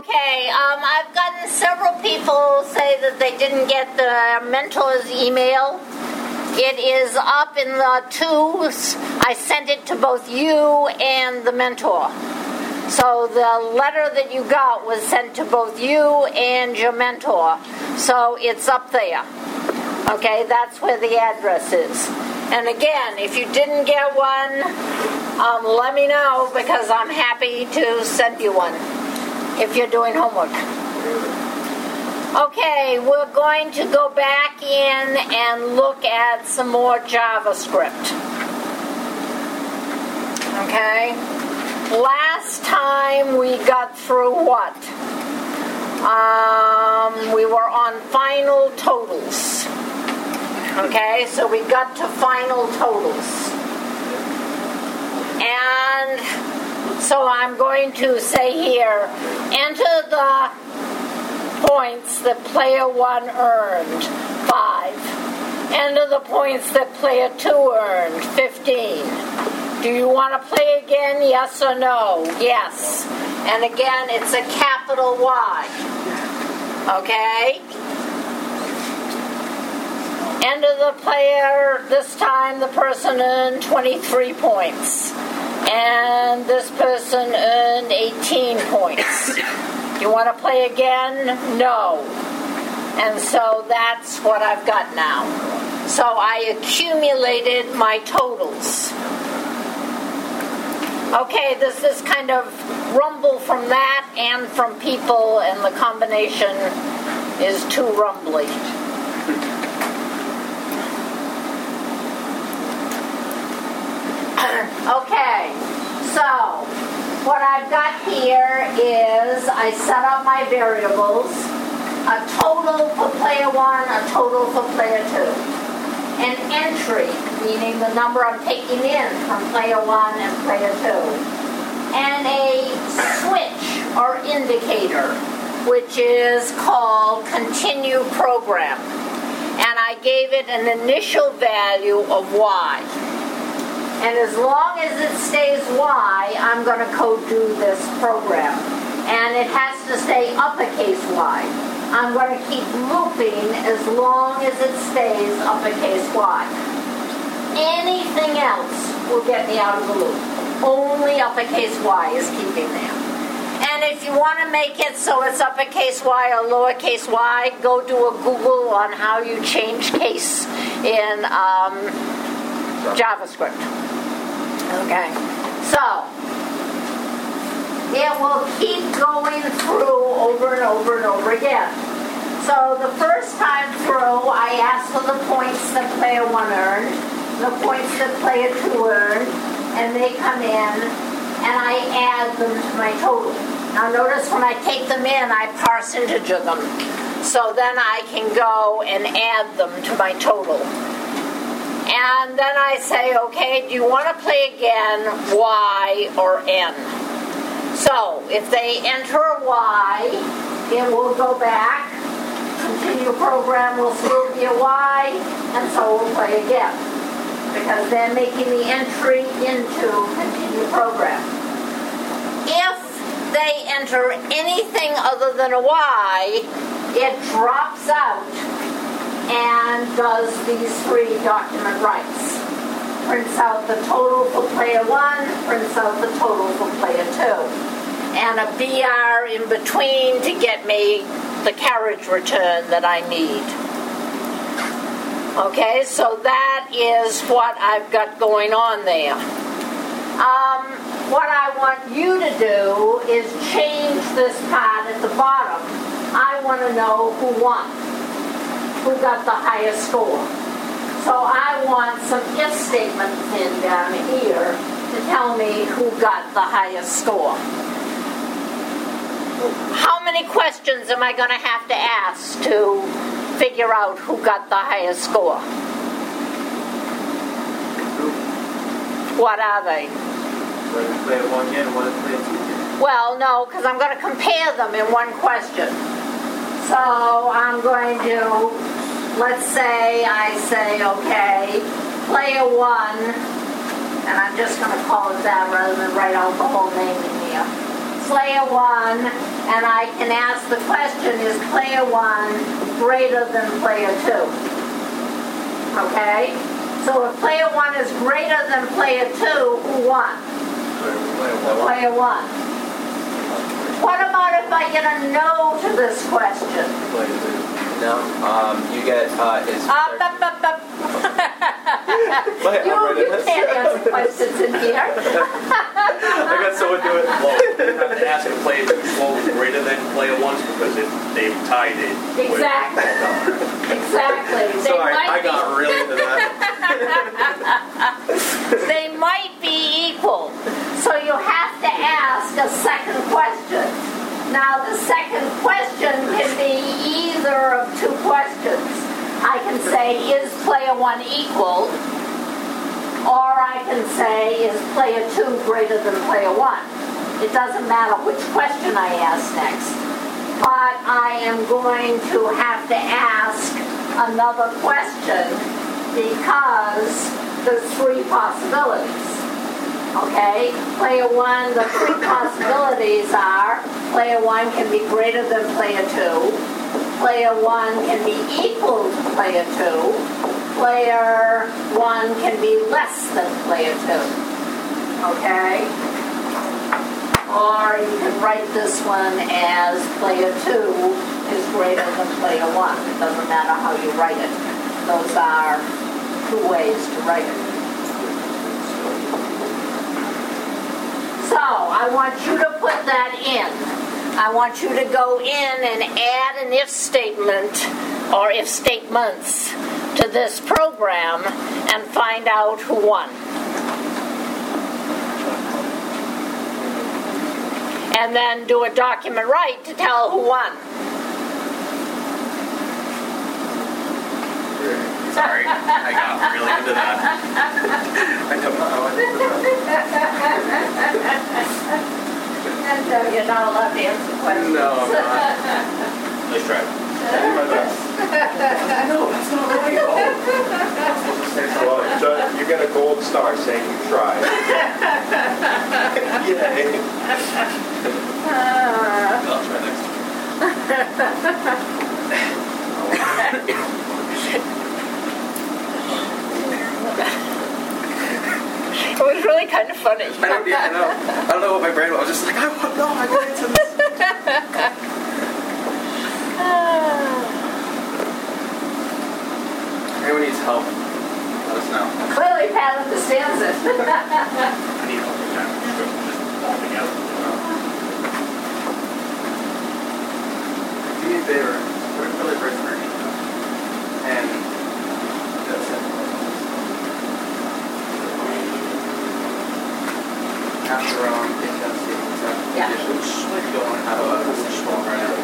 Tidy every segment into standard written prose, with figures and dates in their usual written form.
Okay, I've gotten several people say that they didn't get the mentor's email. It is up in the twos. I sent it to both you and the mentor. So the letter that you got was sent to both you and your mentor. So it's up there. Okay, that's where the address is. And again, if you didn't get one, let me know because I'm happy to send you one if you're doing homework. Okay, we're going to go back in and look at some more JavaScript. Okay, last time we got through what? We were on final totals. Okay, so we got to final totals. And so I'm going to say here, enter the points that player 1 earned, 5. Enter the points that player 2 earned, 15. Do you want to play again, yes or no? Yes. And again, it's a capital Y. Okay? Enter the player, this time the person earned 23 points. And this person earned 18 points. You want to play again? No. And so that's what I've got now. So I accumulated my totals. Okay, there's this kind of rumble from that and from people, and the combination is too rumbly. Okay, so what I've got here is I set up my variables, a total for player 1, a total for player 2. An entry, meaning the number I'm taking in from player 1 and player 2. And a switch or indicator, which is called continue program. And I gave it an initial value of Y. And as long as it stays Y, I'm going to code do this program. And it has to stay uppercase Y. I'm going to keep looping as long as it stays uppercase Y. Anything else will get me out of the loop. Only uppercase Y is keeping there. And if you want to make it so it's uppercase Y or lowercase y, go do a Google on how you change case in JavaScript. Okay, so it will keep going through over and over and over again. So the first time through, I asked for the points that player 1 earned, the points that player 2 earned, and they come in, and I add them to my total. Now notice when I take them in, I parse integer them. So then I can go and add them to my total. And then I say, okay, do you want to play again, Y or N? So if they enter a Y, it will go back. Continue program will still be a Y, and so we'll play again. Because they're making the entry into continue program. If they enter anything other than a Y, it drops out and does these 3 document writes. Prints out the total for player 1, prints out the total for player 2. And a BR in between to get me the carriage return that I need. Okay, so that is what I've got going on there. What I want you to do is change this part at the bottom. I want to know who won. Who got the highest score. So I want some if statements in down here to tell me who got the highest score. How many questions am I going to have to ask to figure out who got the highest score? What are they? One is player 1 again, one is player 2 again. Well, no, because I'm going to compare them in one question. So I'm going to, let's say I say, okay, player 1, and I'm just going to call it that rather than write out the whole name in here. player 1, and I can ask the question, is player 1 greater than player 2? Okay? So if player 1 is greater than player 2, who won? Player 1. What about if I get a no to this question? No, you get is. You can't answer questions in here. I got someone do it. Well, you have to ask if player 2's vote is greater than player 1's because if they tied it. Exactly. Exactly. They Sorry, might I got really into that. They might be equal. So you have to ask a second question. Now the second question can be either of two questions. I can say, is player 1 equal? Or I can say, is player 2 greater than player 1? It doesn't matter which question I ask next. But I am going to have to ask another question because there's three possibilities. Okay? Player 1, the three possibilities are player 1 can be greater than player 2, player 1 can be equal to player 2, player 1 can be less than player 2. Okay? Or you can write this one as player 2 is greater than player 1. It doesn't matter how you write it. Those are two ways to write it. So, I want you to put that in. I want you to go in and add an if statement or if statements to this program and find out who won. And then do a document write to tell who won. Sorry, I got really into that. I don't know how I did And so you're not allowed to answer questions. No, I'm not. Nice try. I did my best. No, that's not right. Well, you get a gold star saying you tried. Yay. I'll try next. It was really kind of funny. I don't know what my brain was. I was just like, I want to answer this. Anyone needs help, let us know. Clearly Pat understands it. I need help with that. Just all together. Do me a favor. Put a curly brace underneath them. And that's it. After getting done seeing what's up. Yeah. Which you don't want to have a small right now.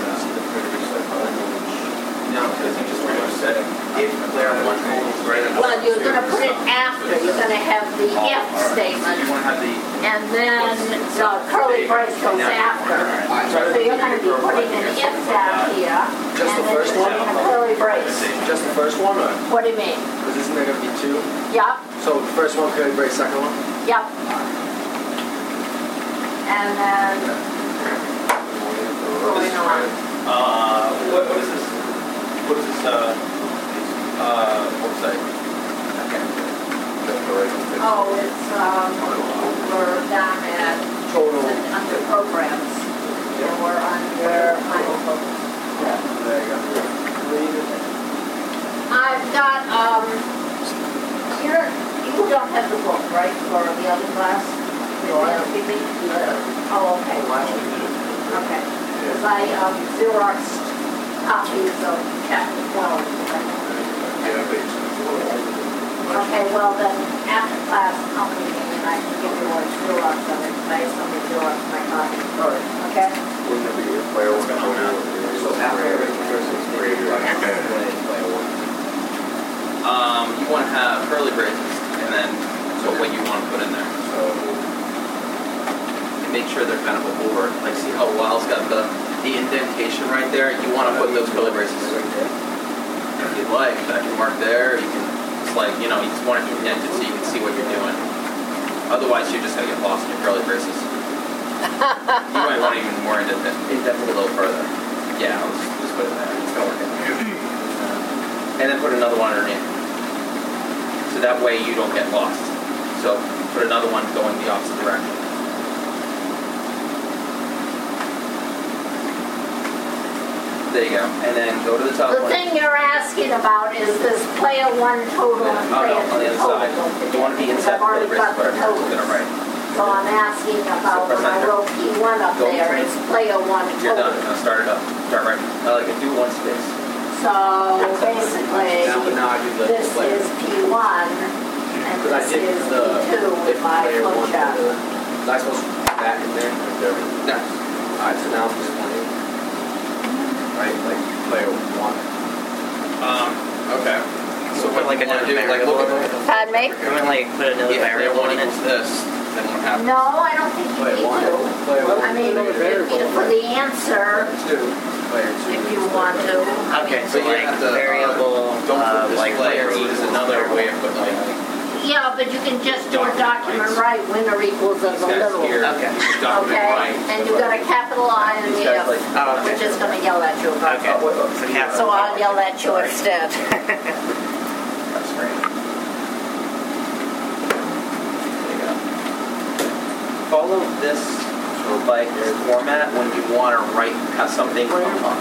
No, because you just pretty much said if player 1 is greater than Well, you're going to put it after. You're going to have the if statement, You want to have the and then the curly brace goes after. So you're going to be putting an if down here, Just the first one? and a curly brace. Just the first one, or? What do you mean? Because isn't there going to be two? Yup, So first one, curly brace, second one? yup. And then going on. What is this? What is this, website? Oh, it's we're down at Total. under programs. And we're under final focus. Yeah, there you go. I've got you don't have the book, right, for the other class? No, I have. Oh, okay. Okay. Because I Xeroxed copies of chapter 12. Okay, well then, after class, I'll meet you and I can give you a Xerox of it. I somebody Xerox my copy. Okay? Wouldn't it be a player one? So after greater than player one. You want to have curly braces, and then what you want to put in there. So And make sure they're kind of over. Like, see how Wiles got the indentation right there? You want to put those curly braces. If you'd like, that can mark there. You can, it's like, you just want it indented so you can see what you're doing. Otherwise, you're just going to get lost in your curly braces. You might want even more into that, a little further. Yeah, let's put it there. It's gonna work out. And then put another one underneath. So that way you don't get lost. So put another one going the opposite direction. There you go. And then go to the top The one. thing you're asking about is this player one total and Oh, player no, on the two other total. side. don't You want to be forget, because inside I've already the got the first part. Get it totals. right. So I'm asking about when I wrote P1 up Go there, for it. it's player one You're done. total. Now start it up. Start right. Do one space. So basically, Now I do the this player. is P1 and Because I this did is the P2 if with my player flow one. chart. Was I supposed to put that in there? No. Alright, so now I'm just playing. Right, like player one. Okay. So Put like you wanna another do, like, variable look in at it. Pardon me? Can we like put another Yeah, player variable one in it? equals this. Then what happens? No, I don't think you Player need one. to. Player one. I mean, for the answer, Two. Player two. if you want to. Okay, so But you like have to, variable, Don't put like display winner is equals another way of putting like Yeah, but you can just do a document right, winner equals of these the guys little. here. Okay. Document Okay, right. and you got a capital I and These the guys F, like Oh, okay. which is gonna yell at you. Okay. So capital. So I'll yell at you instead. that's great. There you go. Follow this like format when you want to write have something on top.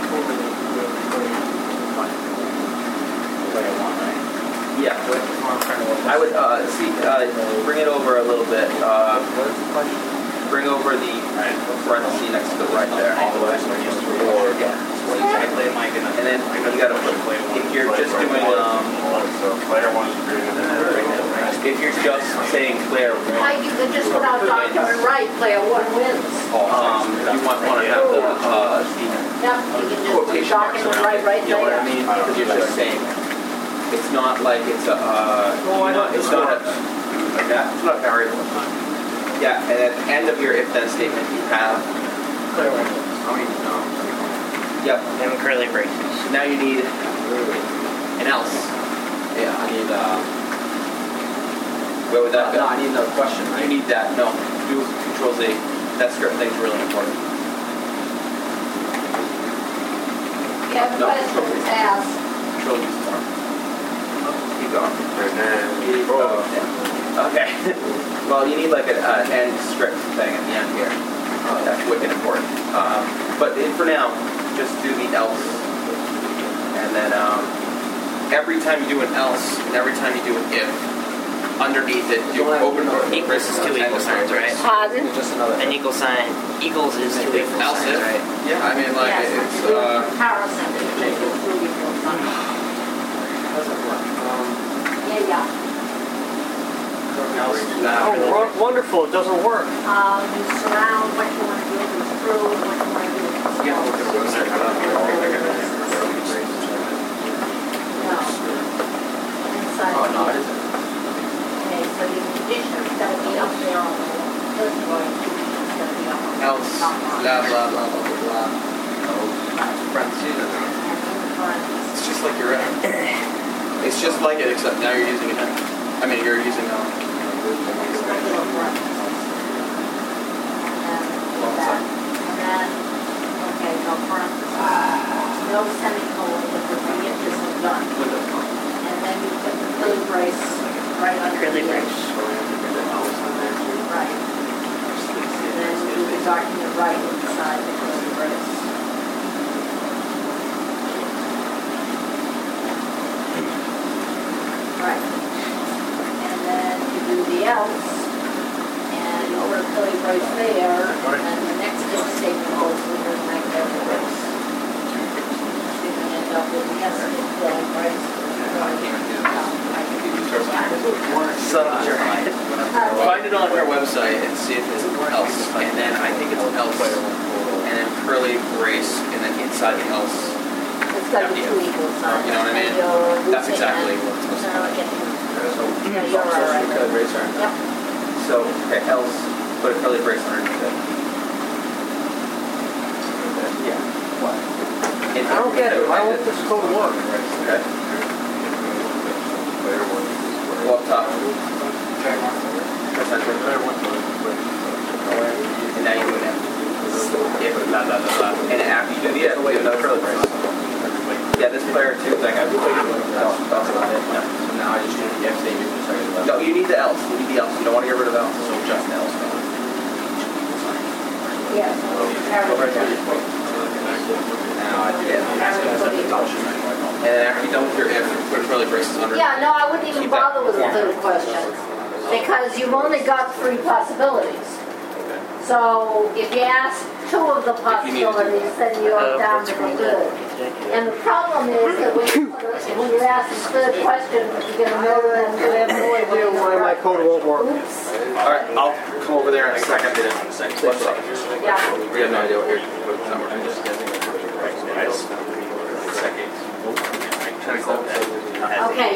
Player one, right? Yeah. I would bring it over a little bit. Bring over the parenthesis next to the right there. All the way. Or yeah. And then you gotta put if you're just doing So player one is greater than. if you're just saying player one, Like you could just put out document right, player one wins. you want to have the Yep, you can just put quotation marks document around right it. You know what I there. mean? Because you're just saying it's not like it's a it's not a variable. Yeah, and at the end of your if-then statement, you have yep. And curly braces. Now you need an else. Yeah, I need where would that go? No, I need another question, You right? need that. No, do Control Z. That script thing's really important. You have No. questions, ask. Control U is more. Keep going. And then. Oh, yeah. Okay. Well, you need like an end script thing at the end here. That's wicked important. But for now, just do the else. And then every time you do an else, and every time you do an if, underneath it, do open Equals is two equal signs, right? Pardon? Just another. An equal sign equals is two equal Else signs, if. right? Yeah, I mean like Yes, it's do a comparison between the two equal signs. Doesn't work. Yeah. Oh, wonderful, it doesn't work. You surround what you want to do with through, what you want to do with Yeah, look at the website. No. Inside. Oh no, it isn't. Okay, so your condition's gotta be up there on the first one, it's gotta be up on the Else, top blah line. blah blah blah blah blah. Parentheses. And in front. It's just like your it's just like it, except now you're using it. I mean, you're using Okay, no parentheses, no semicolon, because the if isn't done. And then you put the curly brace right under Curly the brace. edge. Right. And then you do the document right inside the curly brace. Right. And then you do the else, and you put a curly brace there, and the next if statement goes with the magnetic brace. So you can end up with yes, curly brace. Son of a Find it on her website and see if it's else, and then I think it's else, and then curly brace, and then inside the else. It's got to be two equal signs. You know what I mean? And you're That's losing exactly that. what it's supposed to No, be. I get you. So, Yeah, you're all right. curly brace, right? Yep. So, okay, else, put a curly brace underneath it. Yeah. What? I don't get it, why won't this code work? Okay. Player one equals square. Go up top. Player one. Press enter. Player one equals square. And now you do an if. If blah blah blah blah. And after you do the if, you do another curly brace. Yeah, this player too thing I would that's about it. No. So now I just change the if statement. No, you need the else. You need the else. You don't want to get rid of else. So just the else. Yes. Now I do it. And then after you're done with your if, put curly braces under. Yeah, no, I wouldn't even Keep that bother with the form. third question, because you've only got 3 possibilities. So if you ask 2 of the possibilities, then you're down to the third. And the problem is that when you ask the third question, you're going to know that you have no idea why my code won't work. Oops. Alright, I'll come over there in a second. What's up? Yeah. We have no idea what you're not working. Okay.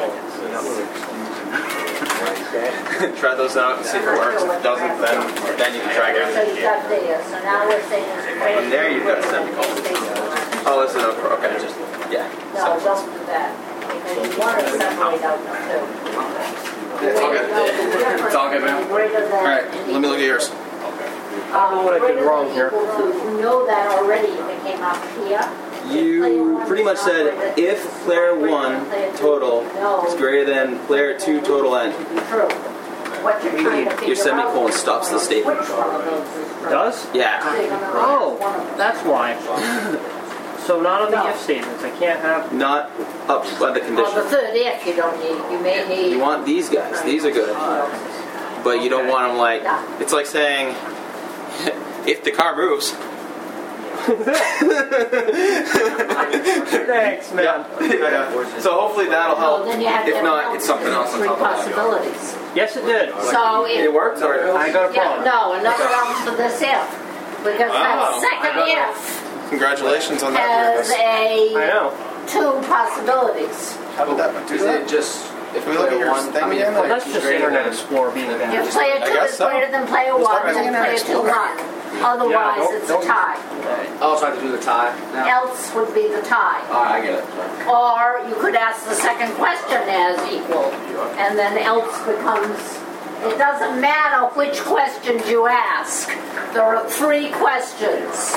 Try those out and see if it works. If it doesn't, then you can try So again. you've got there. So now we're saying. And there you've got a semicolon. Oh, this is okay. Just yeah. No, don't do that. Because you want to separate out the 2. It's all good. It's all good, man. All right, let me look at yours. I don't know what I did wrong here. You know that already if it came up here. You pretty much said if player 1 total is greater than player 2 total n. True. What you're trying to figure Your semicolon out is stops the statement. which one of those is true. Does? Yeah. So you're gonna Oh, ask one of them. that's why. So not on the No. if statements. I can't have. Not up by the Well, condition. the third if you don't need. You may need. You want these guys. These are good. But you don't want them like, it's like saying, if the car moves. Thanks, man. Yeah. So hopefully that'll Well, help. then you have to If have not, it's something else on 3 top of that. possibilities. Yes, it did. So It if worked or? I got a yeah, problem. no, another round for this if. Because that second if Congratulations on has I a know. 2 possibilities. How did that do? Is it just if we look at your thing again? Well, that's just Internet Explorer being If bad. player 2 guess is so. greater than player 1, then player 2 won. Otherwise, don't- it's a don't- tie. Oh, so I have to do the tie now? Else would be the tie. I get it. Or you could ask the second question as equal, and then else becomes. It doesn't matter which questions you ask. There are 3 questions.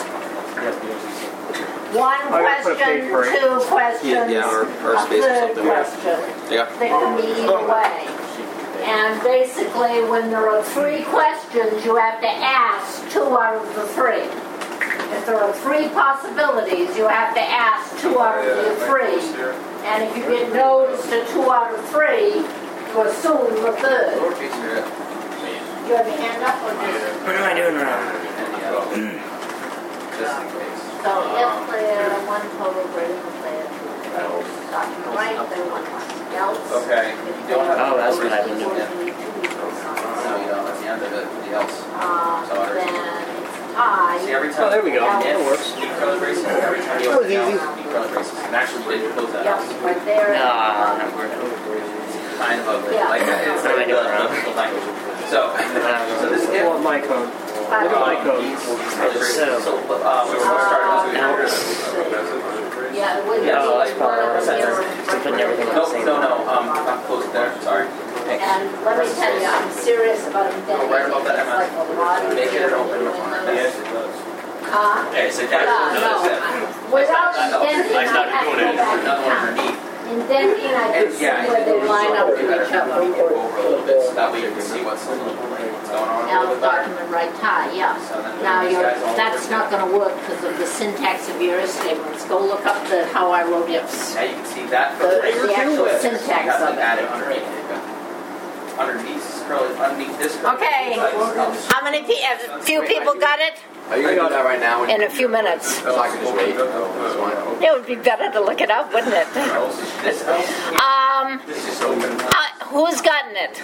1 gotta put a question, page for it. 2 questions, Yeah, or a space or 3rd something. question. Yeah. They can be either way. And basically, when there are 3 questions, you have to ask 2 out of the 3. If there are 3 possibilities, you have to ask 2 out of the 3. And if you get no's to 2 out of 3, you assume the 3rd. You have your hand up or just? What am I doing wrong? So if player 1 total greater than player 2. Stop to the right, player 1 else. Okay. You don't have. Oh, that's what I've been doing. No, you don't. That's the end of it. The else. Then it's tie. See, every time. Oh, there we go. Else. That works. You curly braces. Every time you That was open the easy. else, you curly braces. And actually, you didn't close that Yep, else. right there. No, not working. Kind of ugly. Yeah. Like that. It's What am I like doing the wrong? biblical language. So this I want my code. Look at my code. Yeah, it would be Yeah, that's one probably of the better. errors. I'm putting everything on the same No, line. I'm close there. Sorry. Thanks. And let me tell you, I'm serious about indenting. right about that, It's like a lot of Make it an open doing one. this. Yes, it does. Huh? Okay, so Yeah, no. Without indenting, I have to go back Another one and count. underneath. Indenting, I can see where they line up with each Go other. over a little bit, so that way you can see what's going on a Now, little bit better. document right tie, yeah. Now, that's not gonna work because of the syntax of your if statements. Go look up the how I wrote ifs. Now you can see that. The actual syntax You have of to it. add it underneath. Underneath this. Okay. How many a few people got it? Are you going to do that right now? In a few minutes. So I can just wait. That's fine. It would be better to look it up, wouldn't it? This is open. Who's gotten it?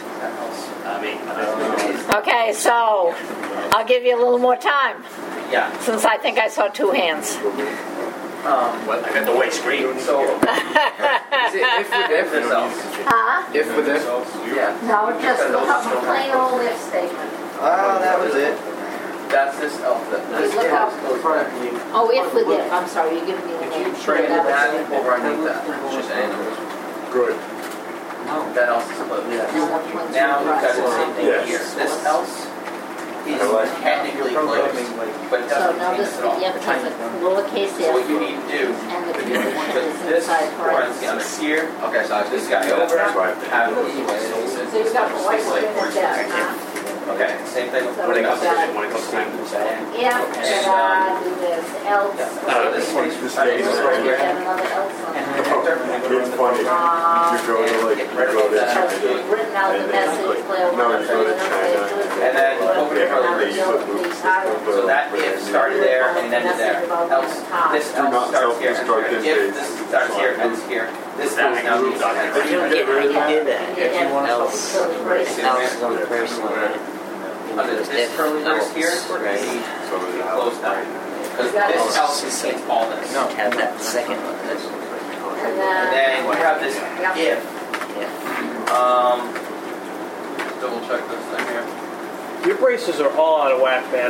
Okay, so I'll give you a little more time Yeah. since I think I saw 2 hands. I got the white screen. So Is it if this else. Huh? If with if? Yeah. No, just look up a plain old if statement. Oh, that was it. That's this elf. This Look up. elf. Oh, if with if. I'm sorry, you're giving me the name. Sure, Bring that that was it. over underneath that. It's just any numbers. Good. That else is closed. Other ones Now are we've got the right. same thing Yes. here. This else is technically closed, but it So doesn't now mean this, this at all. you have to have a lowercase So what you f need to do and the is Q one put is this inside parenthesis under parentheses. here, okay, so this guy over, have So you've got the white one in there, huh? Okay, same thing with So when it we've comes got to when it comes to If, do this, else. this one, This try to stays use right right Get here. another else on And there. hit enter, and then go to It's the funny. bottom. You go to like, you go to So China. you've written out the message, player No, one, you go to China. And then open your curly brace. So that if started there and ended there. Else, this Do else not starts here, ends self-destruct here. this If base. this starts here, ends here. This goes now these ends. But you get rid of You did that. If you want Else. Else is on the first line. Under this curly brace here, Right. you close that. Because this else is all this. No, have that second one. This one. And And then you have this Yeah. if. Yeah. Double check this thing here. Your braces are all out of whack, man.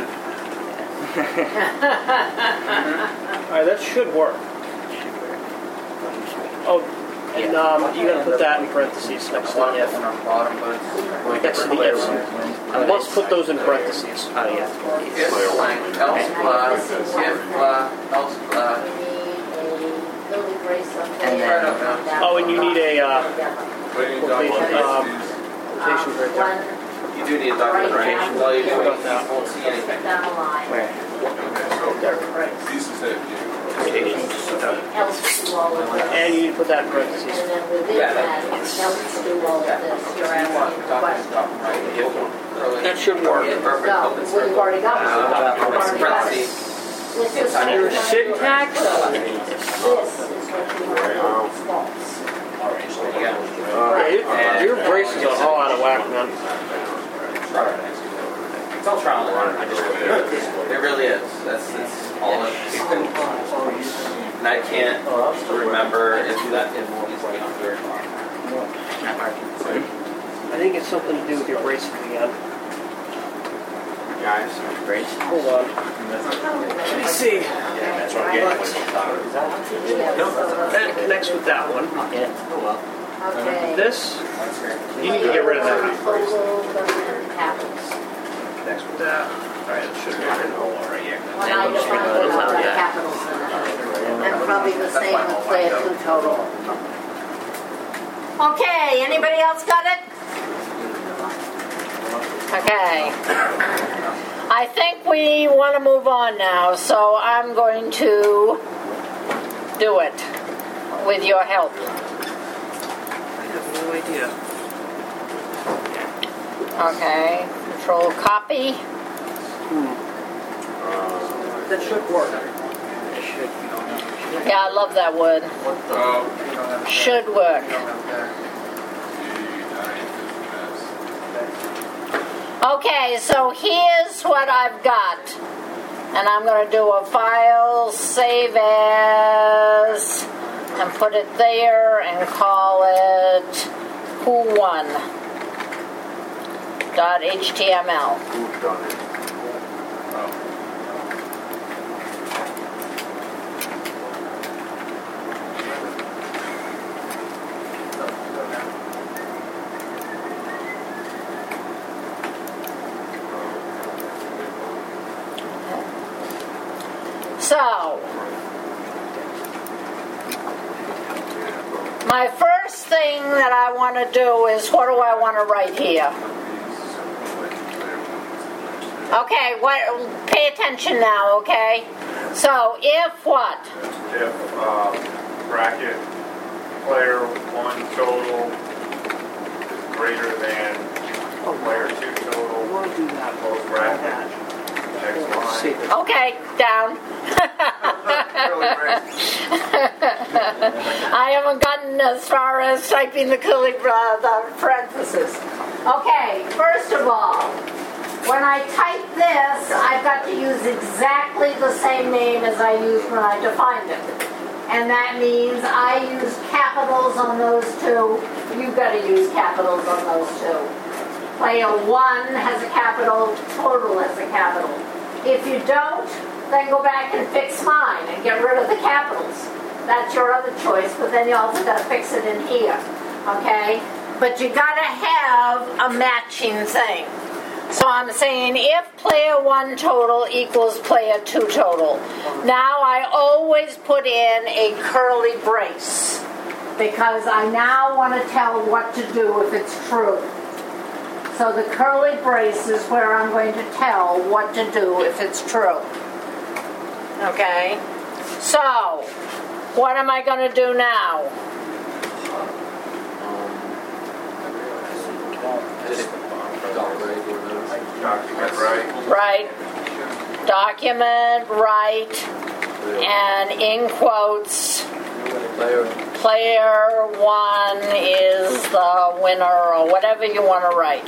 Alright, that should work. Oh, and you gotta put that in parentheses next to the if. On the bottom, but it's Next to the ifs. You must put those in parentheses. Oh, yeah. if blank, else blah, if blah, else blah. we need a Lily Grace up And there. then- Oh, and you need a quotation right there. One, You do need a documentation. All you do is you won't see stick anything. down the line. Where? Lily Grace. This is it. Else do all of this. And you need to put that in And parentheses. then within Yeah, that, that's- else do all of this. You're asking the question. That should work. Perfect. No, Hope it's we've already got one. We've already got it. parentheses. This is Inside Your what you syntax? want to do. This is what you want to do. False. Yeah, your braces are all out of whack, man. It's all trial and error. It really is. That's all it is. And I can't remember if that if it's going on very far. I think it's something to do with your braces again. Guys. Brace. Hold on. Let me see. That's That connects with that one. Yeah. Oh, well. Okay. This, you need to get rid of that. Total capitals. Connects with that. Alright, it should be right here. When I define it, I'll put capitals in it. And probably the same with player two total. Okay, anybody else got it? Okay. I think we want to move on now, so I'm going to do it with your help. I have no idea. Okay, control copy. That should work. Yeah, I love that word. Should work. Okay, so here's what I've got. And I'm going to do a file, save as, and put it there and call it who1.html. Who've done it? So, my first thing that I want to do is, what do I want to write here? Okay, pay attention now, okay? So, if what? If, bracket, player one total is greater than player two total, We'll do that. close bracket, next See. line. Okay, down. Really great. I haven't gotten as far as typing the curly the parentheses. Okay, first of all, when I type this, I've got to use exactly the same name as I used when I defined it. And that means I use capitals on those two. You've got to use capitals on those two. Player one has a capital, total has a capital. If you don't, then go back and fix mine and get rid of the capitals. That's your other choice, but then you also got to fix it in here, okay? But you got to have a matching thing. So I'm saying if player 1 total equals player 2 total. Now I always put in a curly brace because I now want to tell what to do if it's true. So the curly brace is where I'm going to tell what to do if it's true. Okay? So, what am I going to do now? Document right. Right. Document, right, and in quotes, player 1 is the winner, or whatever you want to write.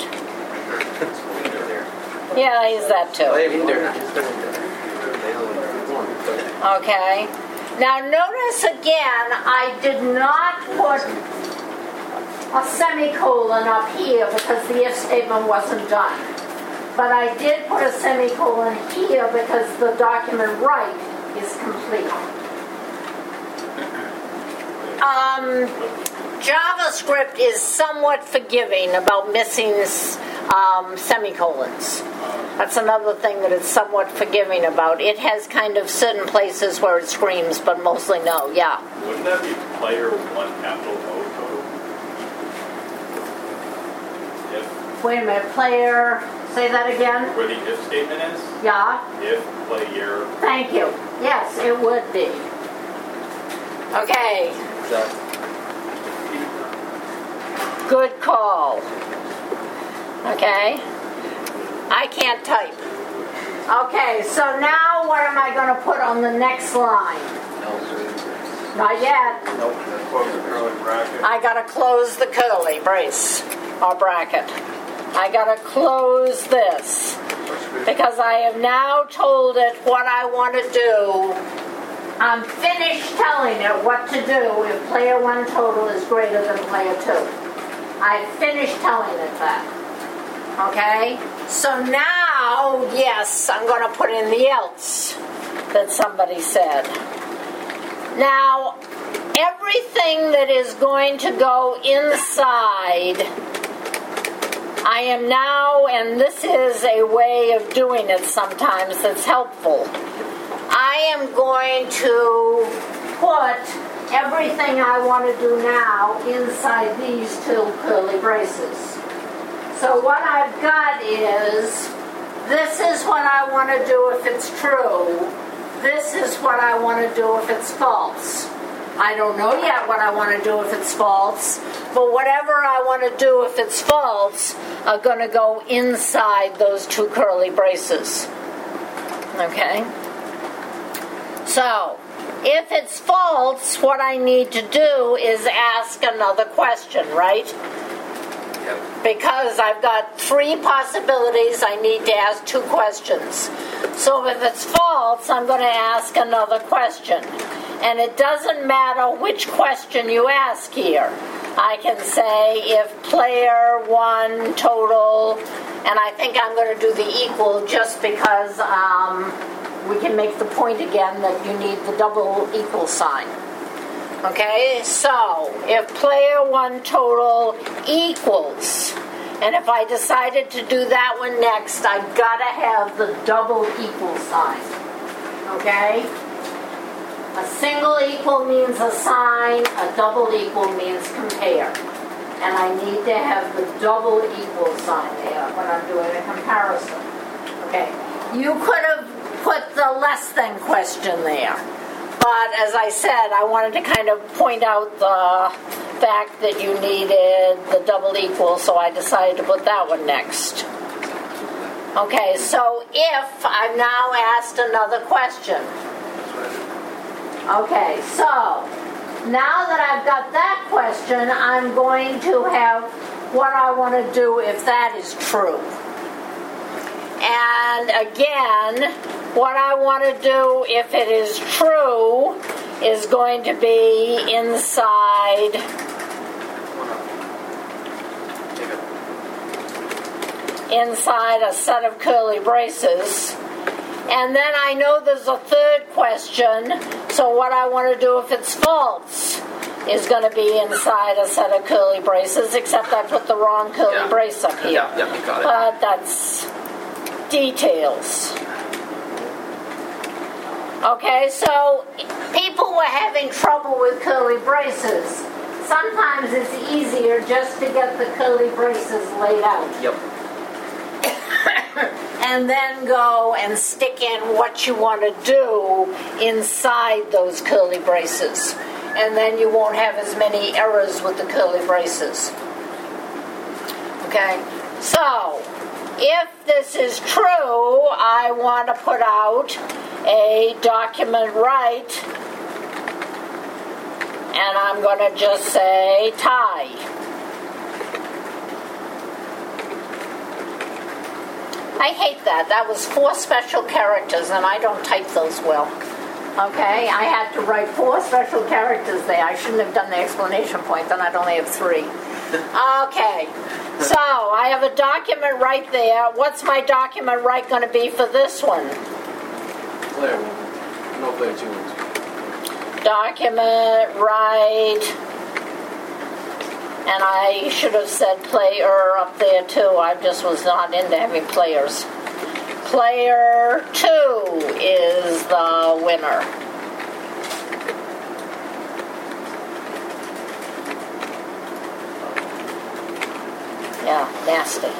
Yeah, he's that too. Okay. Now notice again, I did not put a semicolon up here because the if statement wasn't done. But I did put a semicolon here because the document right is complete. JavaScript is somewhat forgiving about missing semicolons. That's another thing that it's somewhat forgiving about. It has kind of certain places where it screams, but mostly no. Yeah. Wouldn't that be player 1 capital O total? If Wait a minute, player. Say that again. where the if statement is, Yeah. if player. Thank you. Yes, it would be. Okay. Good call. Okay. I can't type. Okay, so now what am I going to put on the next line? Not yet. Close the curly bracket. I got to close the curly brace or bracket. I got to close this because I have now told it what I want to do. I'm finished telling it what to do if player 1 total is greater than player 2. I finished telling it that. Okay? So now, yes, I'm going to put in the else that somebody said. Now, everything that is going to go inside, I am now, and this is a way of doing it sometimes that's helpful, I am going to put everything I want to do now inside these 2 curly braces. So what I've got is, this is what I want to do if it's true. This is what I want to do if it's false. I don't know yet what I want to do if it's false, but whatever I want to do if it's false are going to go inside those 2 curly braces. Okay? So, if it's false, what I need to do is ask another question, right? Because I've got 3 possibilities, I need to ask 2 questions. So if it's false, I'm going to ask another question. And it doesn't matter which question you ask here. I can say if player 1 total, and I think I'm going to do the equal just because we can make the point again that you need the double equal sign. Okay, so if player 1 total equals, and if I decided to do that one next, I've got to have the double equal sign. Okay? A single equal means a sign, a double equal means compare. And I need to have the double equal sign there when I'm doing a comparison. Okay, you could have put the less than question there. But as I said, I wanted to kind of point out the fact that you needed the double equal, so I decided to put that one next. Okay, so if I've now asked another question. Okay, so now that I've got that question, I'm going to have what I want to do if that is true. And again, what I want to do if it is true is going to be inside a set of curly braces. And then I know there's a third question, so what I want to do if it's false is going to be inside a set of curly braces, except I put the wrong curly Yeah. brace up here. Yeah, you got it. But that's details. Okay, so people were having trouble with curly braces. Sometimes it's easier just to get the curly braces laid out. Yep. And then go and stick in what you want to do inside those curly braces. And then you won't have as many errors with the curly braces. Okay, so if this is true, I want to put out a document right, and I'm going to just say tie. I hate that. That was 4 special characters, and I don't type those well. Okay, I had to write 4 special characters there. I shouldn't have done the exclamation point, then I'd only have 3. Okay, so I have a document right there. What's my document right going to be for this one? Player 1. No, player 2 and 2. Document right. And I should have said player up there too. I just was not into having players. Player 2 is the winner. Yeah, nasty.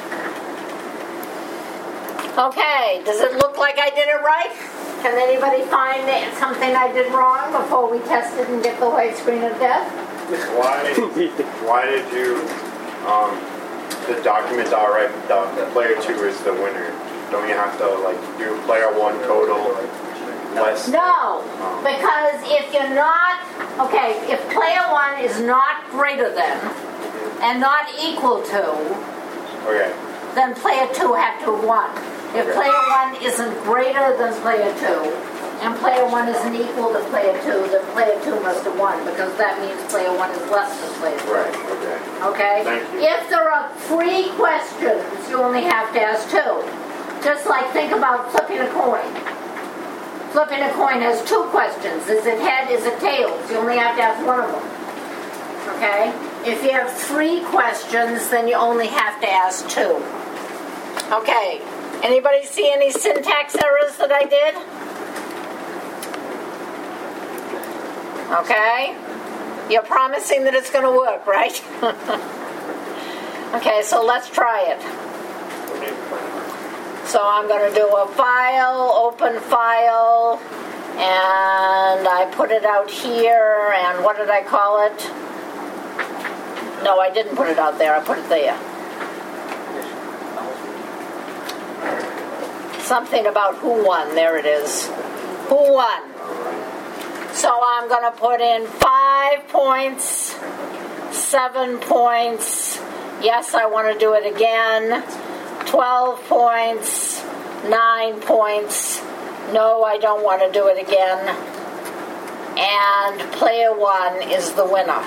Okay, does it look like I did it right? Can anybody find something I did wrong before we test it and get the white screen of death? Why did you, the document alright, the player 2 is the winner? Don't you have to, like, do player 1 total less? No, because if you're not, okay, if player 1 is not greater than and not equal to, Okay. then player 2 have to have won. If Okay. player 1 isn't greater than player 2, and player 1 isn't equal to player 2, then player 2 must have won, because that means player 1 is less than player 2. Right, okay. Okay? Thank you. If there are 3 questions, you only have to ask 2. Just like think about flipping a coin. Flipping a coin has 2 questions. Is it head, is it tails? You only have to ask one of them. Okay? If you have 3 questions, then you only have to ask 2. Okay. Anybody see any syntax errors that I did? Okay. You're promising that it's going to work, right? Okay, so let's try it. So I'm going to do a file, open file, and I put it out here, and what did I call it? No, I didn't put it out there, I put it there. Something about who won, there it is. Who won? So I'm going to put in 5 points, 7 points, yes, I want to do it again, 12 points, 9 points, no, I don't want to do it again, and player 1 is the winner.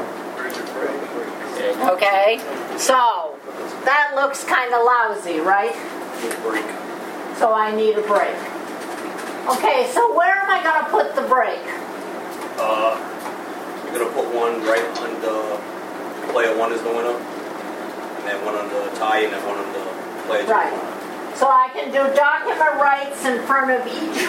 Okay, so that looks kind of lousy, right? So I need a break. Okay, so where am I going to put the break? You're going to put one right on the player 1 is the winner, and then one on the tie, and then one on the player 2. Right. So I can do document rights in front of each.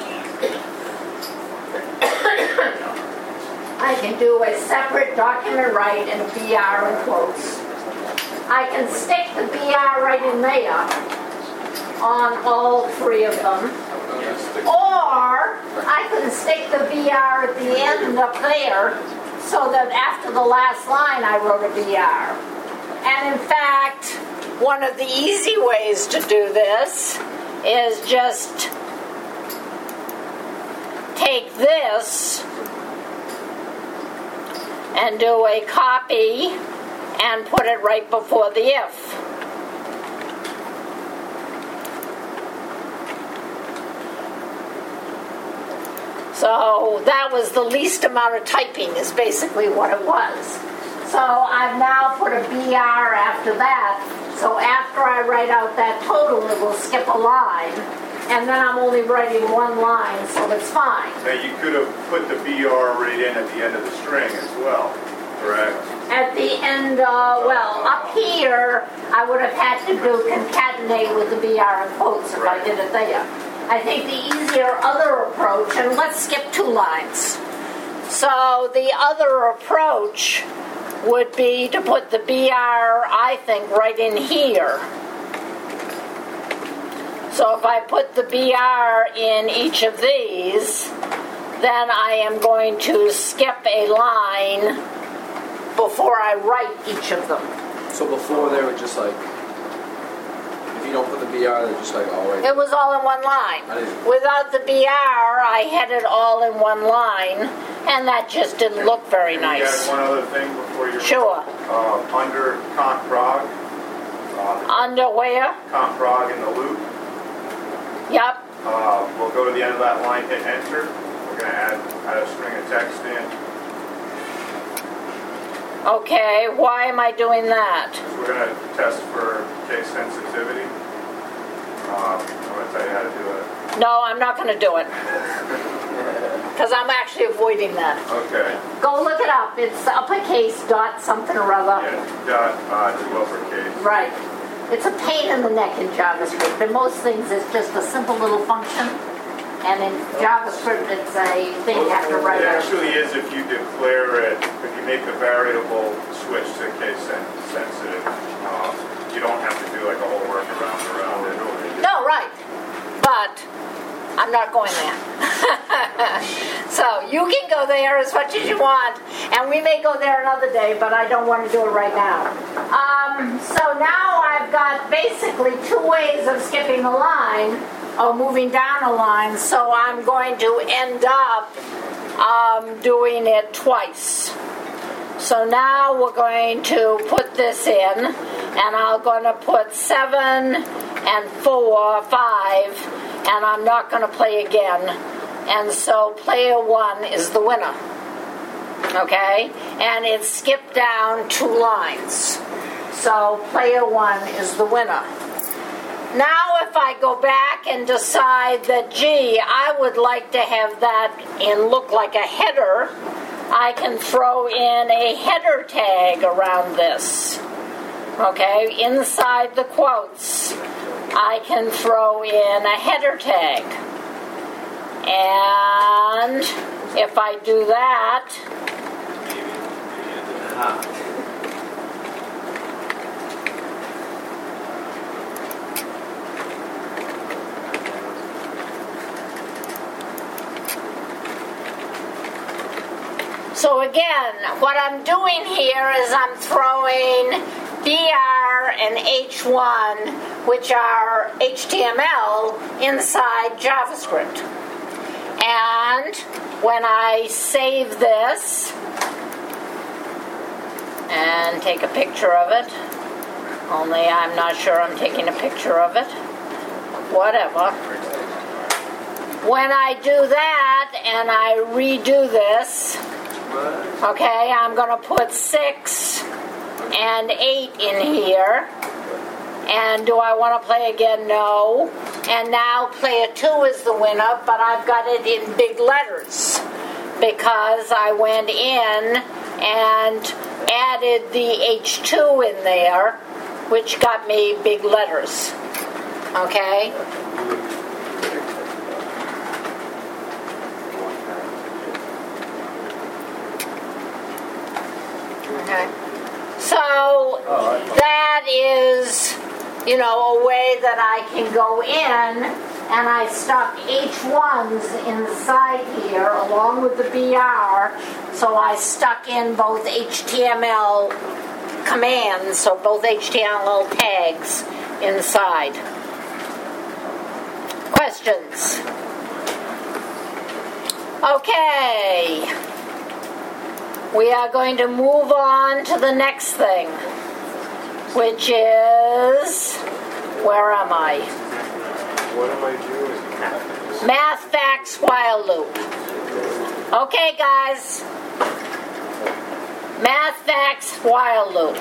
I can do a separate document right and BR in quotes. I can stick the BR right in there on all 3 of them. Or I can stick the BR at the end up there so that after the last line I wrote a BR. And in fact, one of the easy ways to do this is just take this and do a copy and put it right before the if. So that was the least amount of typing is basically what it was. So I've now put a BR after that. So after I write out that total, it will skip a line. and then I'm only writing one line, so it's fine. Now, you could have put the BR right in at the end of the string as well, correct? At the end, well, up here, I would have had to do concatenate with the BR in quotes if I did it there. I think the easier other approach, and let's skip 2 lines. So the other approach would be to put the BR, I think, right in here. So if I put the BR in each of these, then I am going to skip a line before I write each of them. So before they were just like, if you don't put the BR, they're just like all right. It was all in one line. Without the BR, I had it all in one line, and that just didn't look very Can you nice. add one other thing before you... Sure. Under conc prog. Underwear? Conc prog in the loop. Yep. We'll go to the end of that line, hit enter. We're going to add a string of text in. Okay, why am I doing that? So we're going to test for case sensitivity. I'm going to tell you how to do it. No, I'm not going to do it. Because I'm actually avoiding that. Okay. Go look it up. It's uppercase dot something or other. Yeah, dot to uppercase. Right. It's a pain in the neck in JavaScript. In most things, it's just a simple little function. And in JavaScript, it's a thing you have to write It out. actually is if you declare it, if you make the variable switch to case sensitive. You don't have to do like a whole workaround around it. No, right. But I'm not going there. So you can go there as much as you want, and we may go there another day, but I don't want to do it right now. So now I've got basically 2 ways of skipping a line, or moving down a line, so I'm going to end up doing it twice. So now we're going to put this in, and I'm going to put 7 and 4, 5, and I'm not going to play again. And so player 1 is the winner. Okay? And it's skipped down 2 lines. So player 1 is the winner. Now if I go back and decide that, gee, I would like to have that and look like a header, I can throw in a header tag around this. Okay? Inside the quotes, I can throw in a header tag. And if I do that, so again, what I'm doing here is I'm throwing BR and H1, which are HTML, inside JavaScript. And when I save this and take a picture of it, only I'm not sure I'm taking a picture of it, whatever. When I do that and I redo this, okay, I'm going to put 6 and 8 in here. And do I want to play again? No. And now player 2 is the winner, but I've got it in big letters because I went in and added the H2 in there, which got me big letters. Okay? Okay. So that is, a way that I can go in, and I stuck H1s inside here along with the BR, so I stuck in both HTML commands, so both HTML tags inside. Questions? Okay. We are going to move on to the next thing, which is, where am I? What am I doing? Math facts while loop. Okay, guys. Math facts while loop.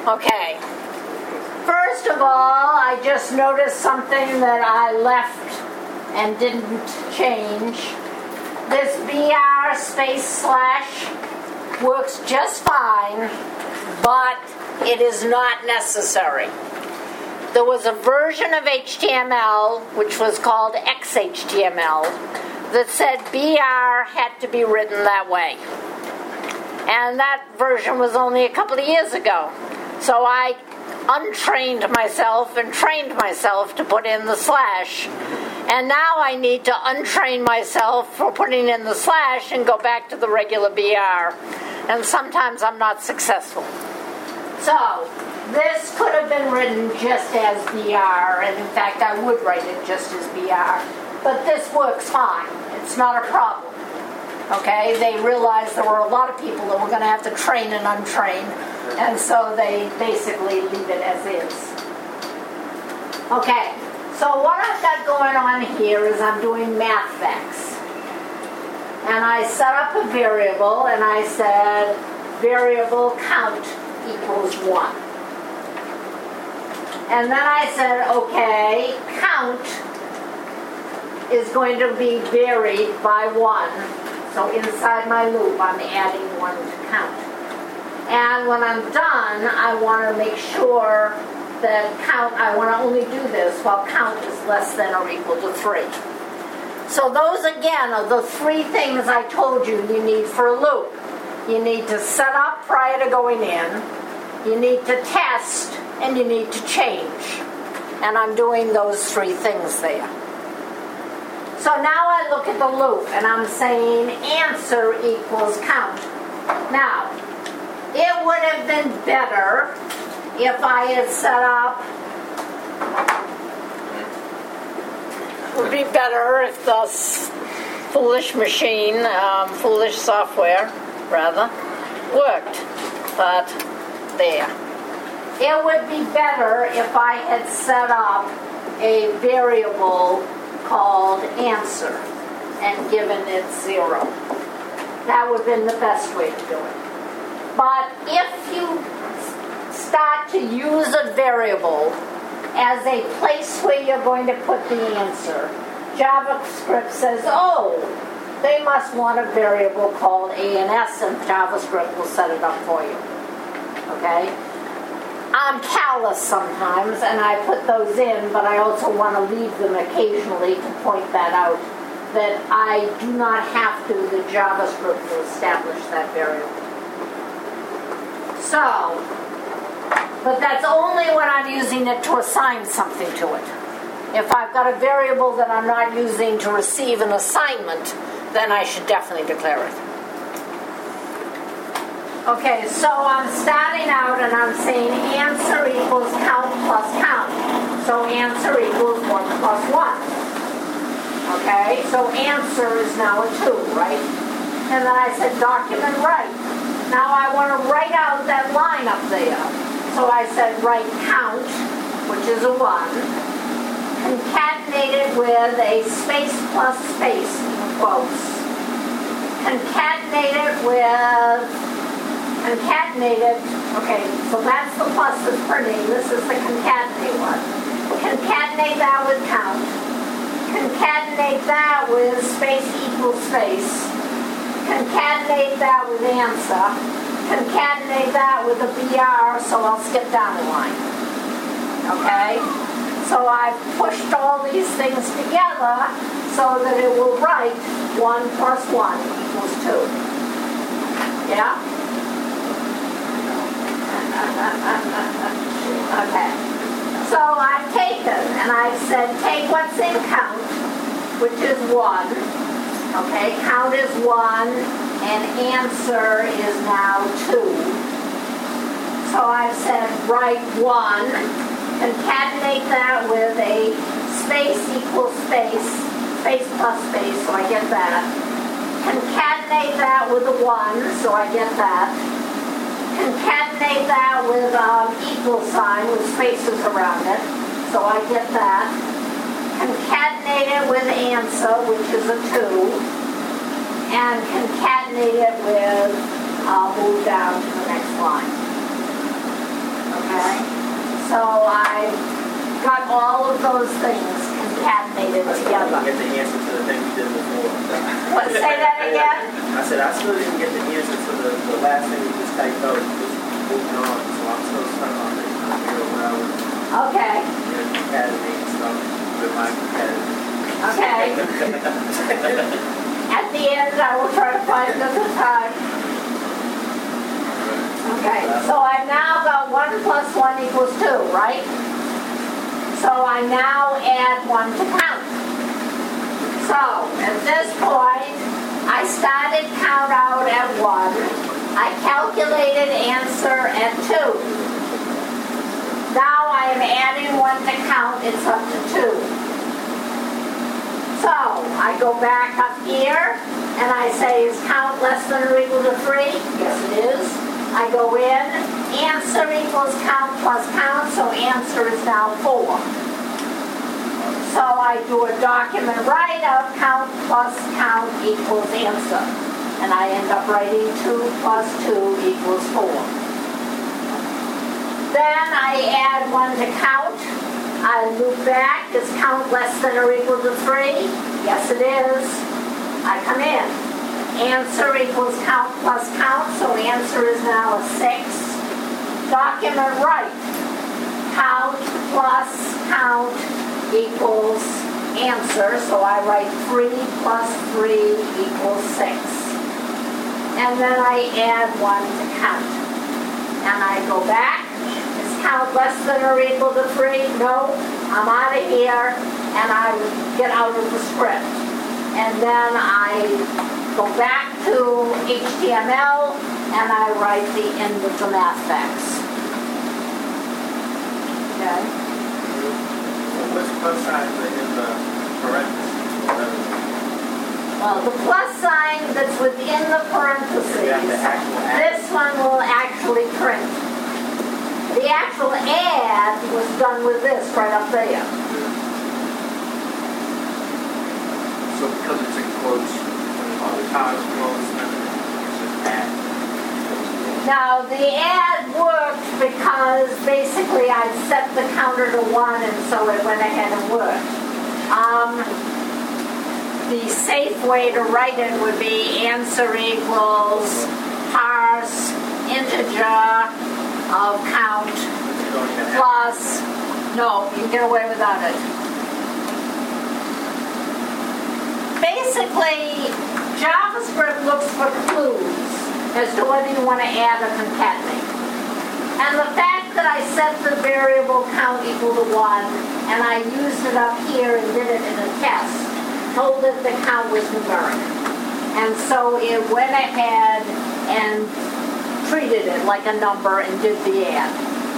Okay. First of all, I just noticed something that I left and didn't change. This BR space slash works just fine, but it is not necessary. There was a version of HTML, which was called XHTML, that said BR had to be written that way. And that version was only a couple of years ago. So I untrained myself and trained myself to put in the slash. And now I need to untrain myself for putting in the slash and go back to the regular BR. And sometimes I'm not successful. So this could have been written just as BR, and in fact I would write it just as BR. But this works fine. It's not a problem. Okay, they realized there were a lot of people that were going to have to train and untrain, and so they basically leave it as is. Okay, so what I've got going on here is I'm doing math facts. And I set up a variable, and I said variable count equals 1. And then I said, okay, count is going to be varied by 1. So inside my loop, I'm adding 1 to count. And when I'm done, I want to make sure that count, I want to only do this while count is less than or equal to 3. So those, again, are the 3 things I told you need for a loop. You need to set up prior to going in, you need to test, and you need to change. And I'm doing those 3 things there. So now I look at the loop, and I'm saying answer equals count. Now, it would have been better if I had set up, it would be better if the foolish machine, foolish software, rather, worked. But there. It would be better if I had set up a variable called answer and given it 0. That would have been the best way to do it. But if you start to use a variable as a place where you're going to put the answer, JavaScript says, oh, they must want a variable called ANS, and JavaScript will set it up for you. Okay? I'm callous sometimes, and I put those in, but I also want to leave them occasionally to point that out, that I do not have to, the JavaScript will establish that variable. So, but that's only when I'm using it to assign something to it. If I've got a variable that I'm not using to receive an assignment, then I should definitely declare it. Okay, so I'm starting out and I'm saying answer equals count plus count. So answer equals 1 plus 1. Okay, so answer is now a 2, right? And then I said document write. Now I want to write out that line up there. So I said write count, which is a 1, concatenated with a space plus space in quotes. Concatenated, okay, so that's the plus that's printing. This is the concatenate one. Concatenate that with count. Concatenate that with space equals space. Concatenate that with answer. Concatenate that with a BR, so I'll skip down the line. Okay? So I've pushed all these things together so that it will write 1 plus 1 equals 2. Yeah? Okay. So I've taken and I've said take what's in count, which is 1. Okay, count is 1 and answer is now 2. So I've said write 1, concatenate that with a space equals space, space plus space, so I get that. Concatenate that with a 1, so I get that. Concatenate that with equal sign with spaces around it, so I get that. Concatenate it with answer, which is a 2, and concatenate it with, I'll move down to the next line. Okay? So I got all of those things concatenated together. Get the answer to the thing we did before. What, say that again? I said I still didn't get the answer to the last thing we just typed out. Just moving on, so I'm still stuck on the figure what I was Okay, concatenating stuff with my concatenating. okay. At the end, I will try to find the time. Okay, so I've now got 1 plus 1 equals 2, right? So I now add 1 to count. So at this point, I started count out at 1. I calculated answer at 2. Now I am adding 1 to count, it's up to 2. So I go back up here and I say, is count less than or equal to 3? Yes, it is. I go in, answer equals count plus count, so answer is now 4. So I do a document write-up, count plus count equals answer. And I end up writing 2 plus 2 equals 4. Then I add 1 to count. I loop back, is count less than or equal to 3? Yes, it is. I come in. Answer equals count plus count, so answer is now a 6. Document write. Count plus count equals answer, so I write 3 plus 3 equals 6. And then I add 1 to count. And I go back. Is count less than or equal to 3? No. I'm out of here, and I get out of the script. And then I go back to HTML, and I write the end of the math facts. Okay? What's plus sign in the parentheses? Well, the plus sign that's within the parentheses, this one will actually print. The actual add was done with this right up there. So because it's in quotes, all the times close, it's just add. Now, the add worked because basically I set the counter to 1, and so it went ahead and worked. The safe way to write it would be answer equals parse integer of count plus, no, you can get away without it. Basically, JavaScript looks for clues as to whether you want to add or concatenate. And the fact that I set the variable count equal to 1 and I used it up here and did it in a test, told it the count was numeric. And so it went ahead and treated it like a number and did the add.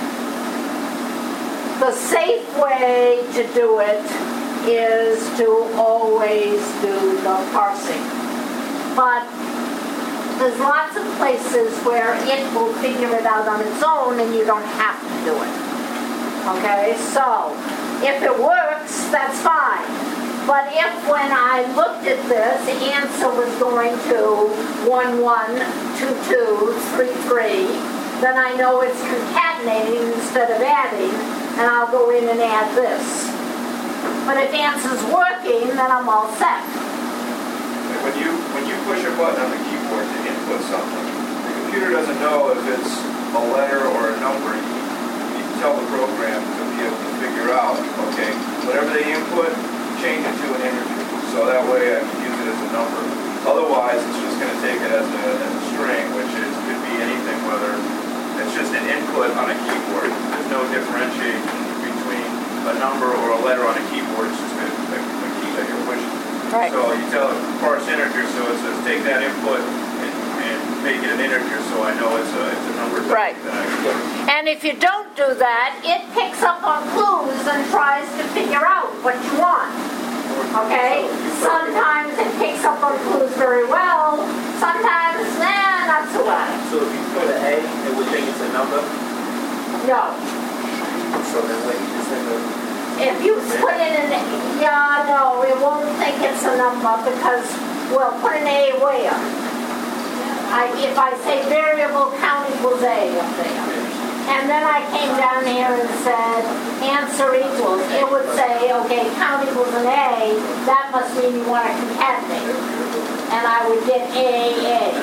The safe way to do it is to always do the parsing. But there's lots of places where it will figure it out on its own and you don't have to do it. Okay, so if it works, that's fine. But if when I looked at this, the answer was going to 1, 1, 2, 2, 3, 3, then I know it's concatenating instead of adding, and I'll go in and add this. But if answer's working, then I'm all set. When you push a button on the keyboard to input something, the computer doesn't know if it's a letter or a number. You tell the program to be able to figure out, okay, whatever they input, change it to an integer, so that way I can use it as a number. Otherwise, it's just going to take it as a string, which could be anything, whether it's just an input on a keyboard. There's no differentiation between a number or a letter on a keyboard. It's just a key that you're pushing. Right. So you tell it parse integer, so it says take that input and make it an integer, so I know it's a number. Right. And if you don't do that, it picks up on clues and tries to figure out what you want. Okay? Sometimes it picks up on clues very well. Sometimes, not so well. So if you put an A, it would think it's a number? No. So then what you just said, If you put it in, no, it won't think it's a number because, well, put an A where? If I say variable count equals A up there. And then I came down here and said, answer equals. It would say, okay, count equals an A. That must mean you want to concatenate. And I would get AAA.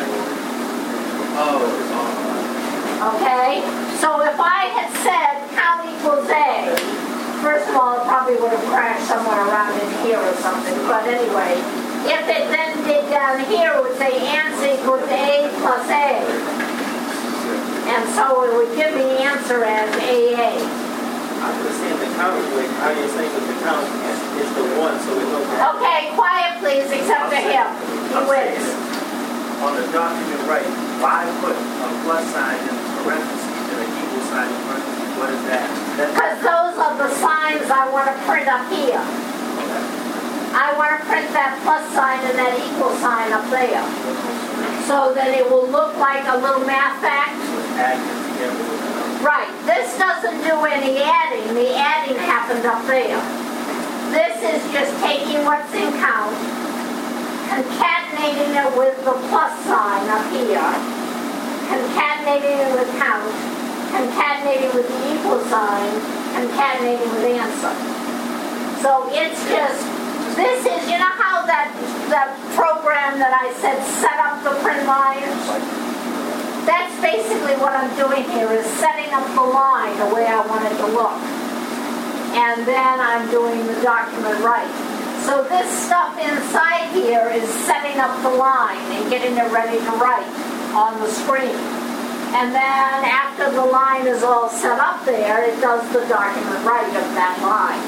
Okay? So if I had said count equals A, first of all, it probably would have crashed somewhere around in here or something. But anyway, if it then did down here, it would say answer equals A plus A. And so it would give me the answer as AA. I understand the count, like how you're saying that the count is the one, so we know. Okay, quiet please, except for him. He wins. On the document right, why put a plus sign in parentheses and an equal sign in parentheses? What is that? Because those are the signs I want to print up here. I want to print that plus sign and that equal sign up there. So that it will look like a little math fact. Right. This doesn't do any adding. The adding happened up there. This is just taking what's in count, concatenating it with the plus sign up here, concatenating it with count, concatenating with the equal sign, concatenating with answer. So it's just, this is, you know how that program that I said set up the print lines? That's basically what I'm doing here, is setting up the line the way I want it to look. And then I'm doing the document right. So this stuff inside here is setting up the line and getting it ready to write on the screen. And then after the line is all set up there, it does the document right of that line.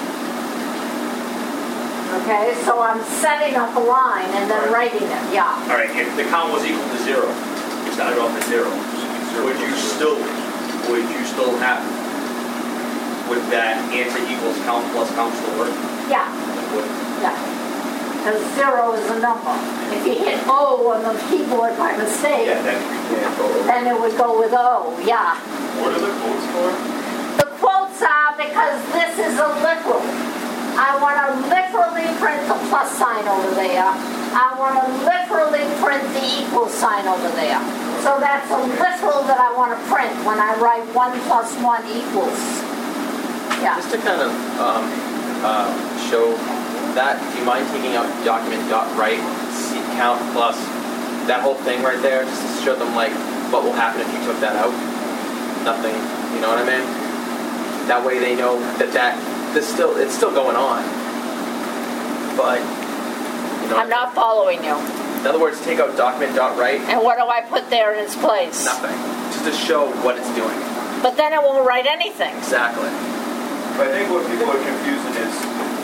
Okay, so I'm setting up a line and then writing it, yeah. All right, if the count was equal to 0, you started off at 0, would you still have, would that answer equals count plus count still work? Yeah. Yeah. Because 0 is a number. If you hit O on the keyboard by mistake, then it would go with O, yeah. What are the quotes for? The quotes are because this is a literal. I want to literally print the plus sign over there. I want to literally print the equal sign over there. So that's a literal that I want to print when I write 1 plus 1 equals. Yeah. Just to kind of show that, do you mind taking out document.write, count plus that whole thing right there, just to show them like what will happen if you took that out? Nothing, you know what I mean? That way they know that it's still going on. But you know, I'm not following you. in other words, take out document.write. And what do I put there in its place? Nothing. Just to show what it's doing. But then it won't write anything. Exactly. I think what people are confusing is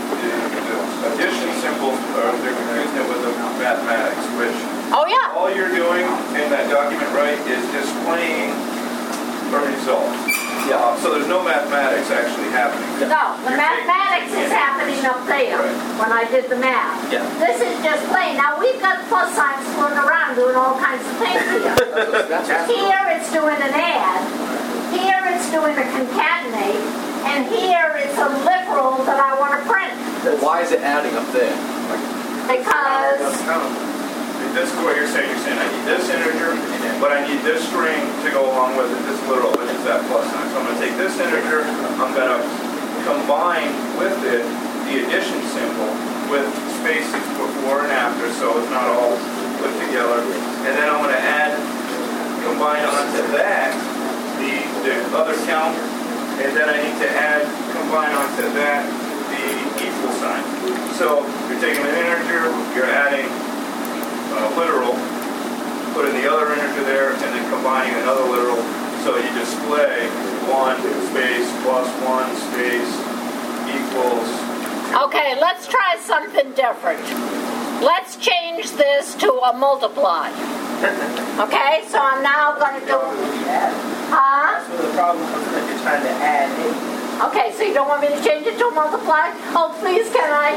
the addition symbol, or they're confusing it with the mathematics, which Oh yeah. all you're doing in that document right is displaying a result. So there's no mathematics actually happening. No, the mathematics is happening up there when I did the math. Yeah. This is just plain. Now we've got plus signs floating around doing all kinds of things here. Here it's doing an add. Here it's doing a concatenate. And here it's a literal that I want to print. Why is it adding up there? Because This is what you're saying. You're saying I need this integer, but I need this string to go along with it, this literal, which is that plus sign. So I'm going to take this integer, I'm going to combine with it the addition symbol with spaces before and after, so it's not all put together. And then I'm going to combine onto that the other count, and then I need to combine onto that the equal sign. So you're taking an integer, you're adding literal, putting the other integer there, and then combining another literal, so you display 1 space plus 1 space equals. okay, let's try something different. Let's change this to a multiply. Okay, so I'm now going to do. Huh? So the problem comes in that you're trying to add a. Okay, so you don't want me to change it to a multiply? Oh, please, can I?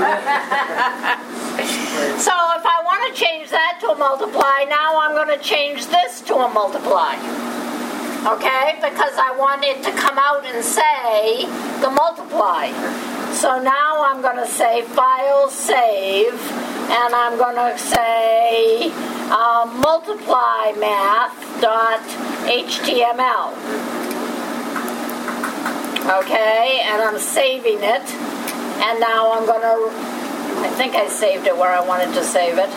So if I want to change that to a multiply, now I'm going to change this to a multiply. Okay, because I want it to come out and say the multiply. So now I'm going to say file save, and I'm going to say multiply math.html. Okay, and I'm saving it. And now I'm gonna, I think I saved it where I wanted to save it.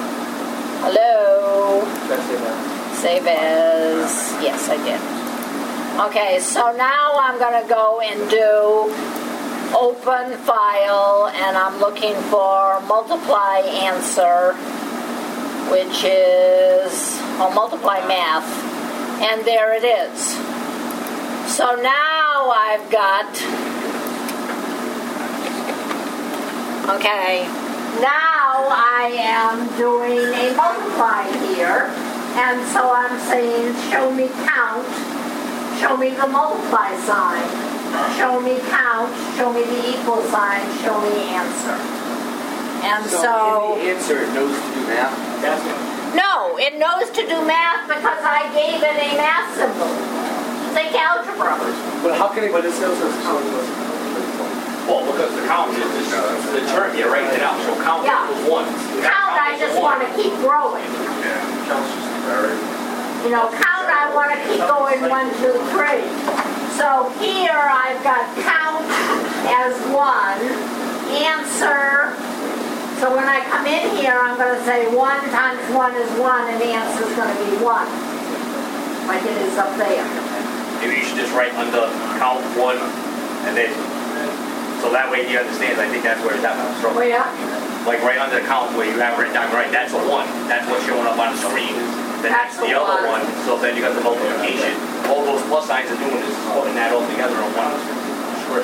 Hello? Save as, yes I did. Okay, so now I'm gonna go and do open file, and I'm looking for multiply answer, which is, multiply math, and there it is. So now I've got, okay, now I am doing a multiply here, and so I'm saying show me count, show me the multiply sign, show me count, show me the equal sign, show me answer. And so in the answer, it knows to do math. no, it knows to do math because I gave it a math symbol. Think algebra. But how can it? But it still says count. Well, because the count is the term you're writing it out. So count Yeah. equals one. Count, I just want to keep growing. Yeah, counts just very. You know, count, I want to keep going 1, 2, 3. So here I've got count as 1, answer. So when I come in here, I'm going to say 1 times 1 is 1, and the answer is going to be 1. Like it is up there. Maybe you should just write under count 1, and then, so that way he understands. I think that's where it's at. Oh, yeah? Like right under the count where you have written down, right, that's a 1. That's what's showing up on the screen. Then that's the other one. So then you got the multiplication. All those plus signs are doing is putting that all together on one. Sure.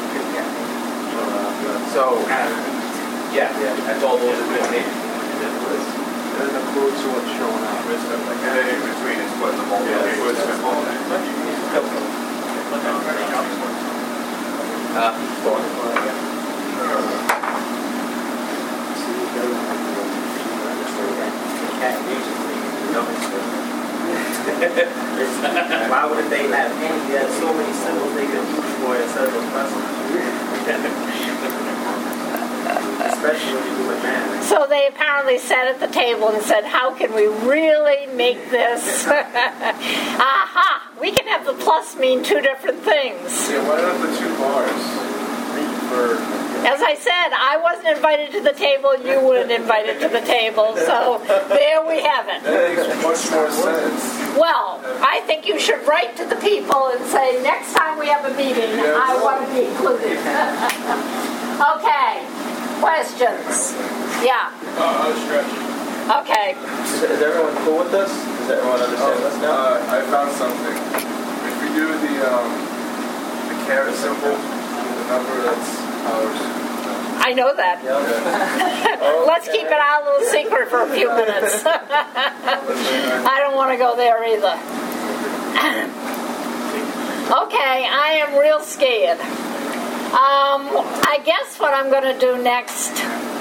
So, Yeah, that's all those are doing. it includes what's showing up. And then in between it's putting the multiplication. Why wouldn't they have any? You had so many symbols they could use for it instead of a person. Especially when you do it math. So they apparently sat at the table and said, how can we really make this? Aha! We can have the plus mean 2 different things. Yeah, why not the 2 bars? As I said, I wasn't invited to the table, you weren't invited to the table, so there we have it. That makes much more sense. Well, I think you should write to the people and say, next time we have a meeting, I want to be included. Okay, questions? Yeah, okay. Is everyone cool with this? Does everyone understand this now? I found something. If we do the caret symbol, the number that's ours. I know that. Let's keep it our little secret for a few minutes. I don't want to go there either. Okay, I am real scared. I guess what I'm going to do next.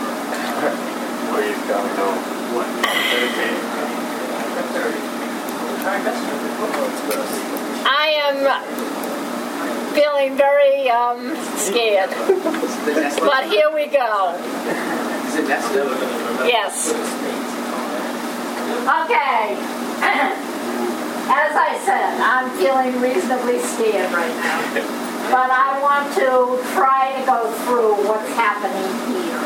I am feeling very scared. But here we go. Is it nested? Yes. Okay. As I said, I'm feeling reasonably scared right now. But I want to try to go through what's happening here.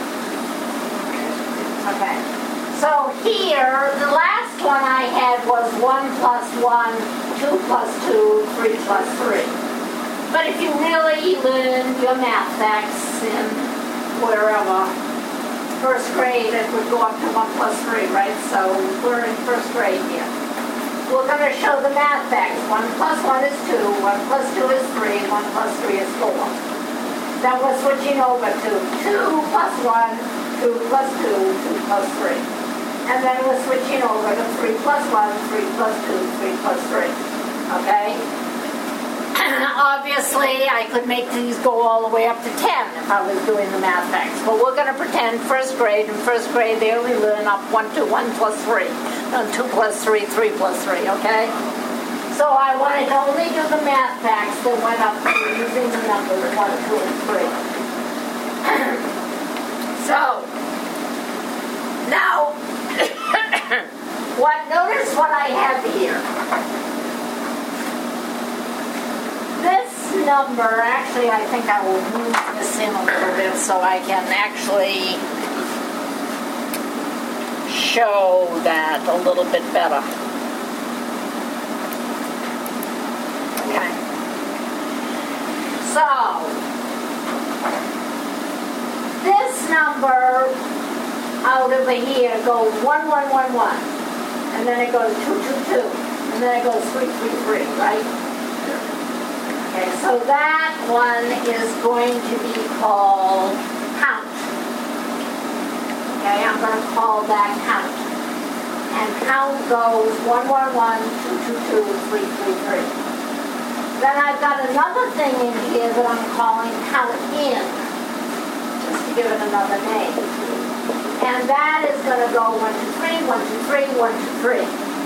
Okay. So here, the last one I had was 1 plus 1, 2 plus 2, 3 plus 3. But if you really learn your math facts in wherever, first grade, it would go up to 1 plus 3, right? So we're in first grade here. We're going to show the math facts. 1 plus 1 is 2, 1 plus 2 is 3, 1 plus 3 is 4. Then we're switching over to 2 plus 1, 2 plus 2, 2 plus 3. And then we're switching over to 3 plus 1, 3 plus 2, 3 plus 3. Okay? Obviously, I could make these go all the way up to 10 if I was doing the math facts. But we're going to pretend first grade. In first grade, they only learn up 1 to 1 plus 3. 2 plus 3, 3 plus 3, okay? So I wanted to only do the math facts that went up to using the numbers 1, 2, and 3. So, now, notice what I have here. This number, actually I think I will move this in a little bit so I can actually show that a little bit better. Okay. So, this number out over here goes 1, 1, 1, 1. And then it goes 2, 2, 2. And then it goes 3, 3, 3, right? Okay, so that one is going to be called count. Okay, I'm going to call that count. And count goes 1, 1, 1, 2, 2, 2, 3, 3, 3. Then I've got another thing in here that I'm calling count in, just to give it another name. And that is going to go 1, 2, 3, 1, 2, 3, 1, 2, 3.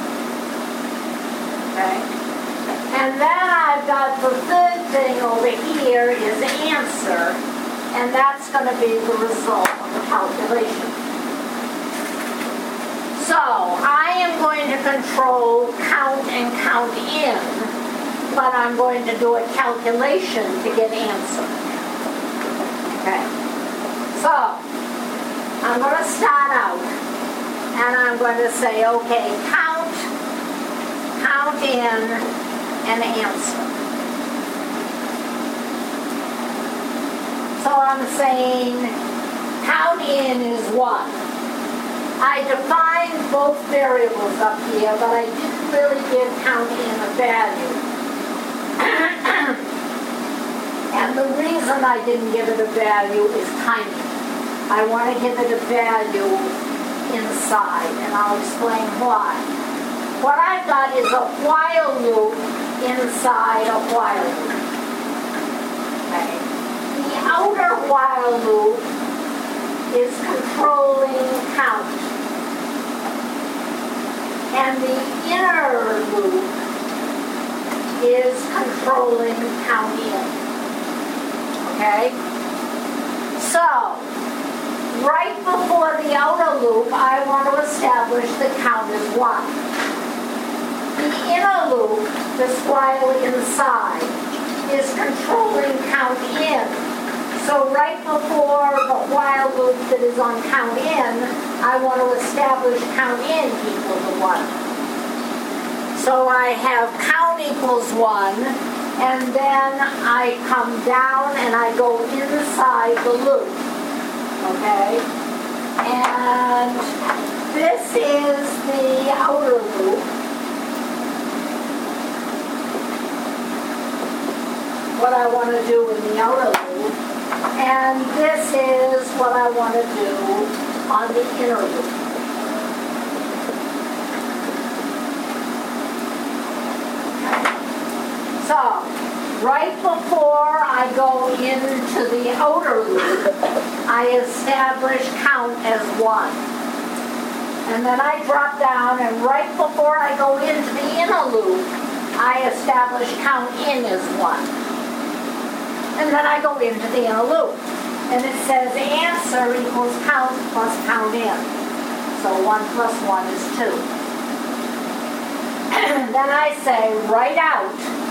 Okay? And then I've got the third thing over here is answer, and that's going to be the result of the calculation. So I am going to control count and count in, but I'm going to do a calculation to get answer. Okay. So I'm going to start out, and I'm going to say, okay, count in, and answer. So I'm saying count in is 1. I defined both variables up here, but I didn't really give count in a value. And the reason I didn't give it a value is timing. I want to give it a value inside, and I'll explain why. What I've got is a while loop inside a while loop. Okay. The outer while loop is controlling count. And the inner loop is controlling count in. Okay? So, right before the outer loop, I want to establish that count is 1. The inner loop, this while inside, is controlling count in. So right before the while loop that is on count in, I want to establish count in equal to 1. So I have count equals 1, and then I come down and I go inside the loop. Okay? And this is the outer loop. What I want to do in the outer loop, and this is what I want to do on the inner loop. Okay. So, right before I go into the outer loop, I establish count as 1. And then I drop down, and right before I go into the inner loop, I establish count in as 1. And then I go into the inner loop. And it says answer equals count plus count in. So 1 plus 1 is 2. And then I say write out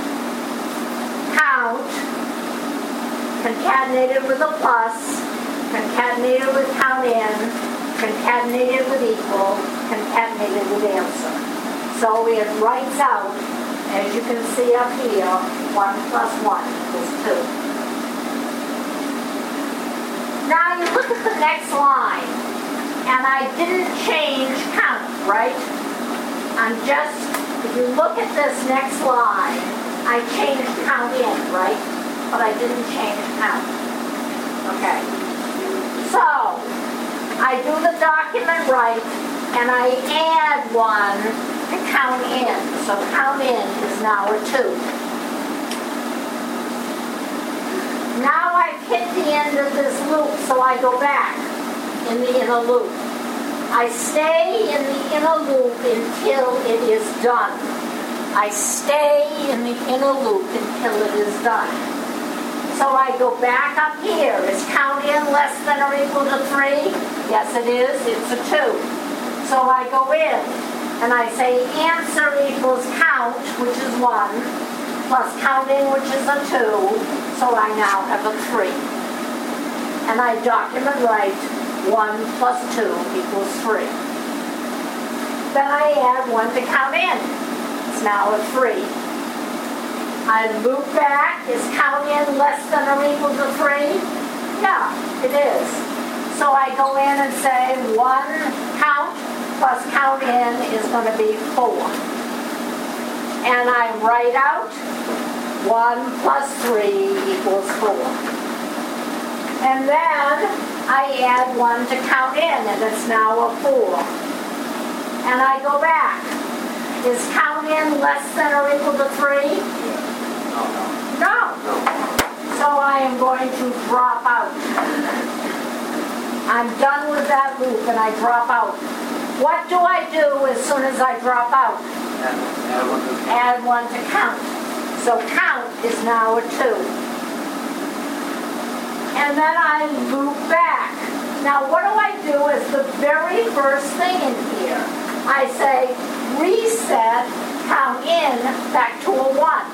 count concatenated with a plus, concatenated with count in, concatenated with equal, concatenated with answer. So it writes out, as you can see up here, 1 plus 1 equals 2. Now you look at the next line, and I didn't change count, right? If you look at this next line, I changed count in, right? But I didn't change count. Okay. So, I do the document right, and I add 1 to count in. So count in is now a 2. Now I've hit the end of this loop, so I go back in the inner loop. I stay in the inner loop until it is done. I stay in the inner loop until it is done. So I go back up here. Is count in less than or equal to 3? Yes, it is. It's a 2. So I go in, and I say answer equals count, which is 1, plus count in, which is a 2, so I now have a 3. And I document right 1 plus 2 equals 3. Then I add 1 to count in. It's now a 3. I loop back. Is count in less than or equal to 3? Yeah, it is. So I go in and say 1 count plus count in is going to be 4. And I write out 1 plus 3 equals 4. And then I add 1 to count in, and it's now a 4. And I go back. Is count in less than or equal to 3? No. So I am going to drop out. I'm done with that loop, and I drop out. What do I do as soon as I drop out? Add 1 to count. So count is now a 2. And then I loop back. Now what do I do as the very first thing in here? I say reset count in back to a 1.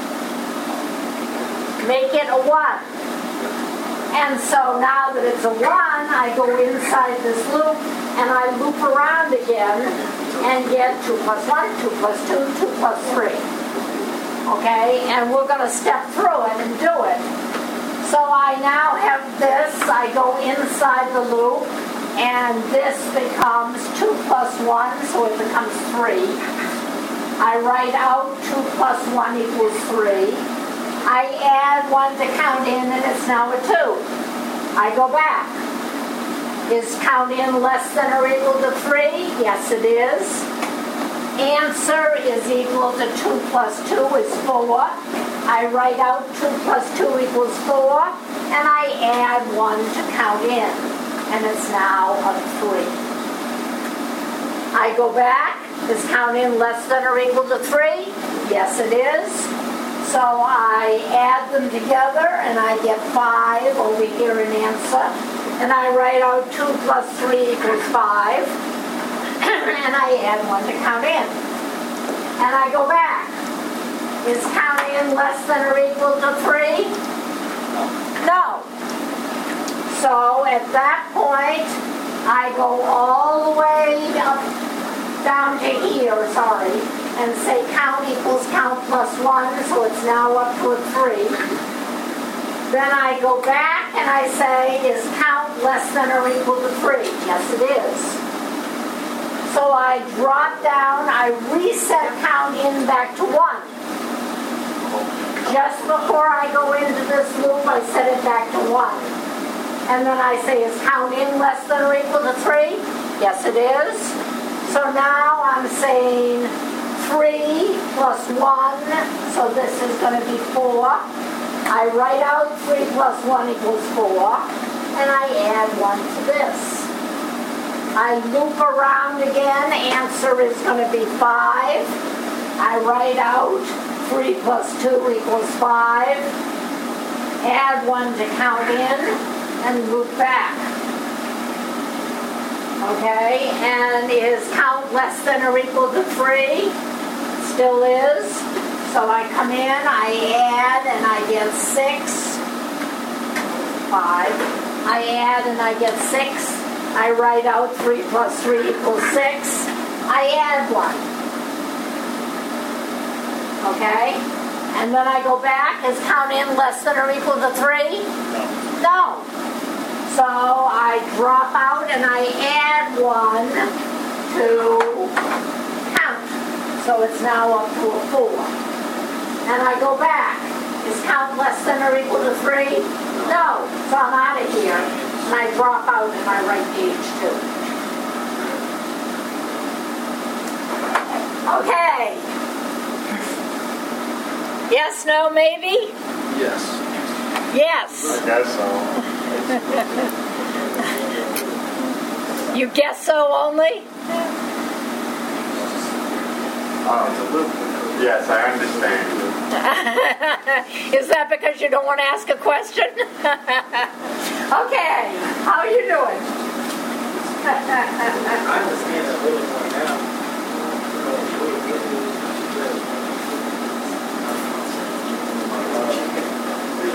Make it a 1. And so now that it's a 1, I go inside this loop and I loop around again and get 2 plus 1, 2 plus 2, 2 plus 3. Okay, and we're going to step through it and do it. So I now have this, I go inside the loop, and this becomes 2 plus 1, so it becomes 3. I write out 2 plus 1 equals 3. I add 1 to count in, and it's now a 2. I go back. Is count in less than or equal to 3? Yes, it is. Answer is equal to 2 plus 2 is 4. I write out 2 plus 2 equals 4, and I add 1 to count in, and it's now a 3. I go back. Is count in less than or equal to 3? Yes, it is. So I add them together, and I get 5 over here in answer, and I write out 2 plus 3 equals 5, and I add 1 to count in. And I go back. Is count in less than or equal to 3? No. So at that point, I go all the way up, down to here, and say count equals count plus 1, so it's now up to a 3. Then I go back and I say, is count less than or equal to 3? Yes, it is. So I drop down, I reset count in back to 1. Just before I go into this loop, I set it back to 1. And then I say, is count in less than or equal to 3? Yes, it is. So now I'm saying 3 plus 1, so this is going to be 4. I write out 3 plus 1 equals 4, and I add 1 to this. I loop around again, answer is going to be 5. I write out 3 plus 2 equals 5. Add 1 to count in, and loop back. Okay, and is count less than or equal to 3? Still is. So I come in, I add, and I get 6. 5. I add and I get 6. I write out 3 plus 3 equals 6. I add 1. Okay? And then I go back. Is count in less than or equal to 3? No. So I drop out and I add 1 to count. So it's now up to a 4. And I go back. Is count less than or equal to 3? No. So I'm out of here. And I drop out and I write page 2. Okay. Yes, no, maybe? Yes. Yes. I guess so. You guess so only? Yes, I understand. Is that because you don't want to ask a question? Okay, how are you doing? I understand a little more now.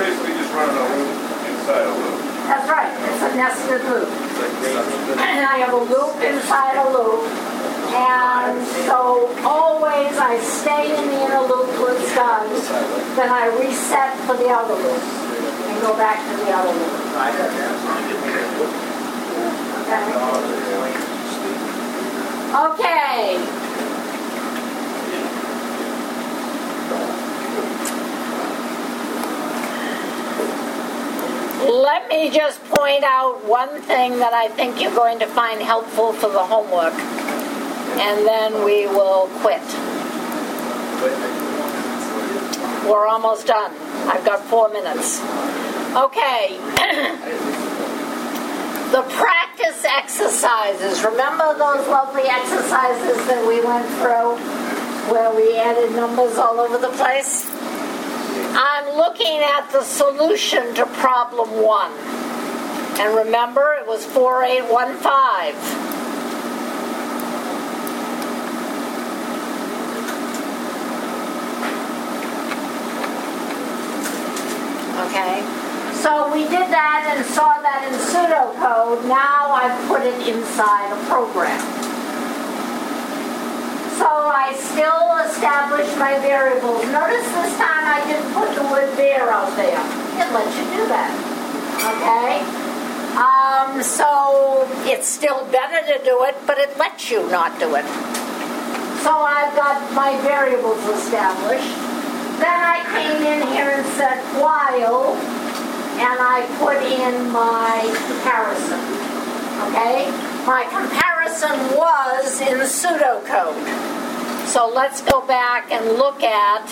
basically just running a loop inside a loop. That's right, it's a nested loop. And I have a loop inside a loop. And so always I stay in the inner loop till it's done. Then I reset for the outer loop and go back to the outer loop. Okay. Let me just point out one thing that I think you're going to find helpful for the homework, and then we will quit. We're almost done. I've got 4 minutes. Okay. The practice exercises. Remember those lovely exercises that we went through where we added numbers all over the place? I'm looking at the solution to problem 1. And remember, it was 4815. Okay, so we did that and saw that in pseudocode. Now I've put it inside a program. So I still established my variables. Notice this time I didn't put the word var out there. It lets you do that. Okay? So it's still better to do it, but it lets you not do it. So I've got my variables established. Then I came in here and said while, and I put in my comparison. Okay? My comparison was in pseudocode. So let's go back and look at,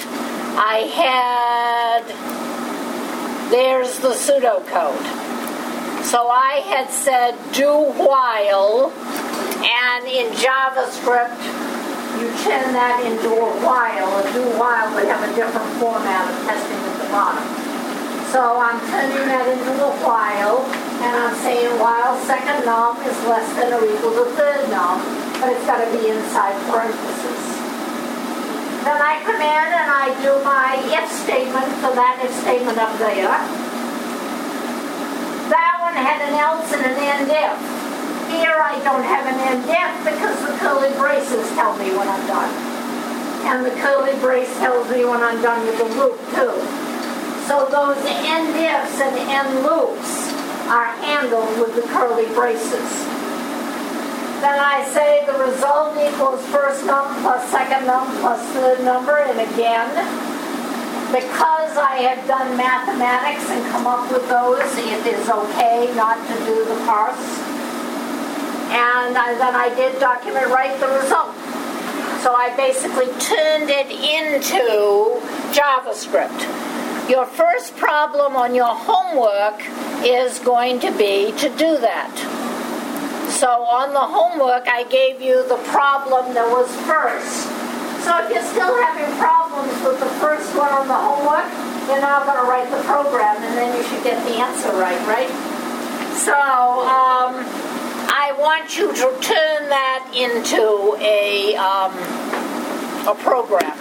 there's the pseudocode. So I had said do while, and in JavaScript, you turn that into a while. A do while would have a different format of testing at the bottom. So I'm turning that into a while, and I'm saying while second num is less than or equal to third num, but it's got to be inside parentheses. Then I come in and I do my if statement for that if statement up there. That one had an else and an end if. Here I don't have an end if because the curly braces tell me when I'm done. And the curly brace tells me when I'm done with the loop too. So those end ifs and end loops are handled with the curly braces. Then I say the result equals first num plus second num plus third number, and again, because I have done mathematics and come up with those, it is okay not to do the parse. And then I did document write the result. So I basically turned it into JavaScript. Your first problem on your homework is going to be to do that. So on the homework, I gave you the problem that was first. So if you're still having problems with the first one on the homework, you're now going to write the program, and then you should get the answer right? So I want you to turn that into a program.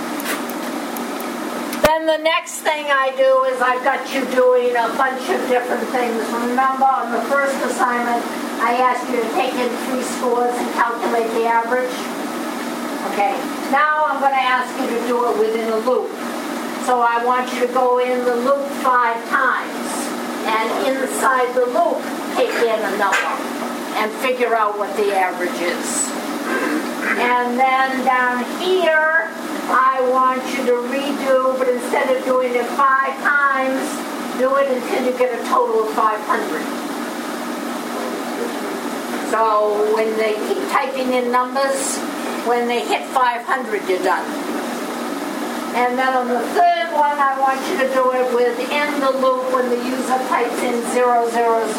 Then the next thing I do is I've got you doing a bunch of different things. Remember, on the first assignment, I asked you to take in 3 scores and calculate the average. Okay, now I'm going to ask you to do it within a loop. So I want you to go in the loop 5 times. And inside the loop, take in a number and figure out what the average is. And then down here, I want you to redo, but instead of doing it 5 times, do it until you get a total of 500. So when they keep typing in numbers, when they hit 500, you're done. And then on the third one, I want you to do it within the loop when the user types in 000.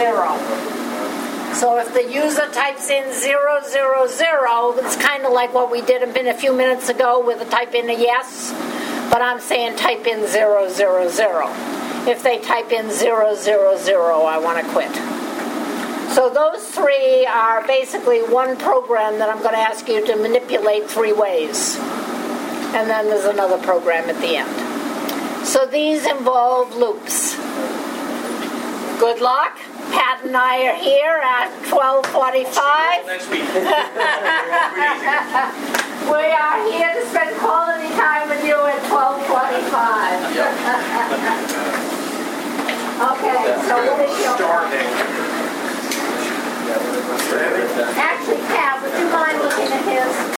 So if the user types in 000, it's kind of like what we did a few minutes ago with a type in a yes, but I'm saying type in 000. If they type in 000, I want to quit. So those 3 are basically one program that I'm going to ask you to manipulate 3 ways. And then there's another program at the end. So these involve loops. Good luck. Pat and I are here at 12:45. Next week. We are here to spend quality time with you at 12:45. Okay, so what is your... Starting. Actually,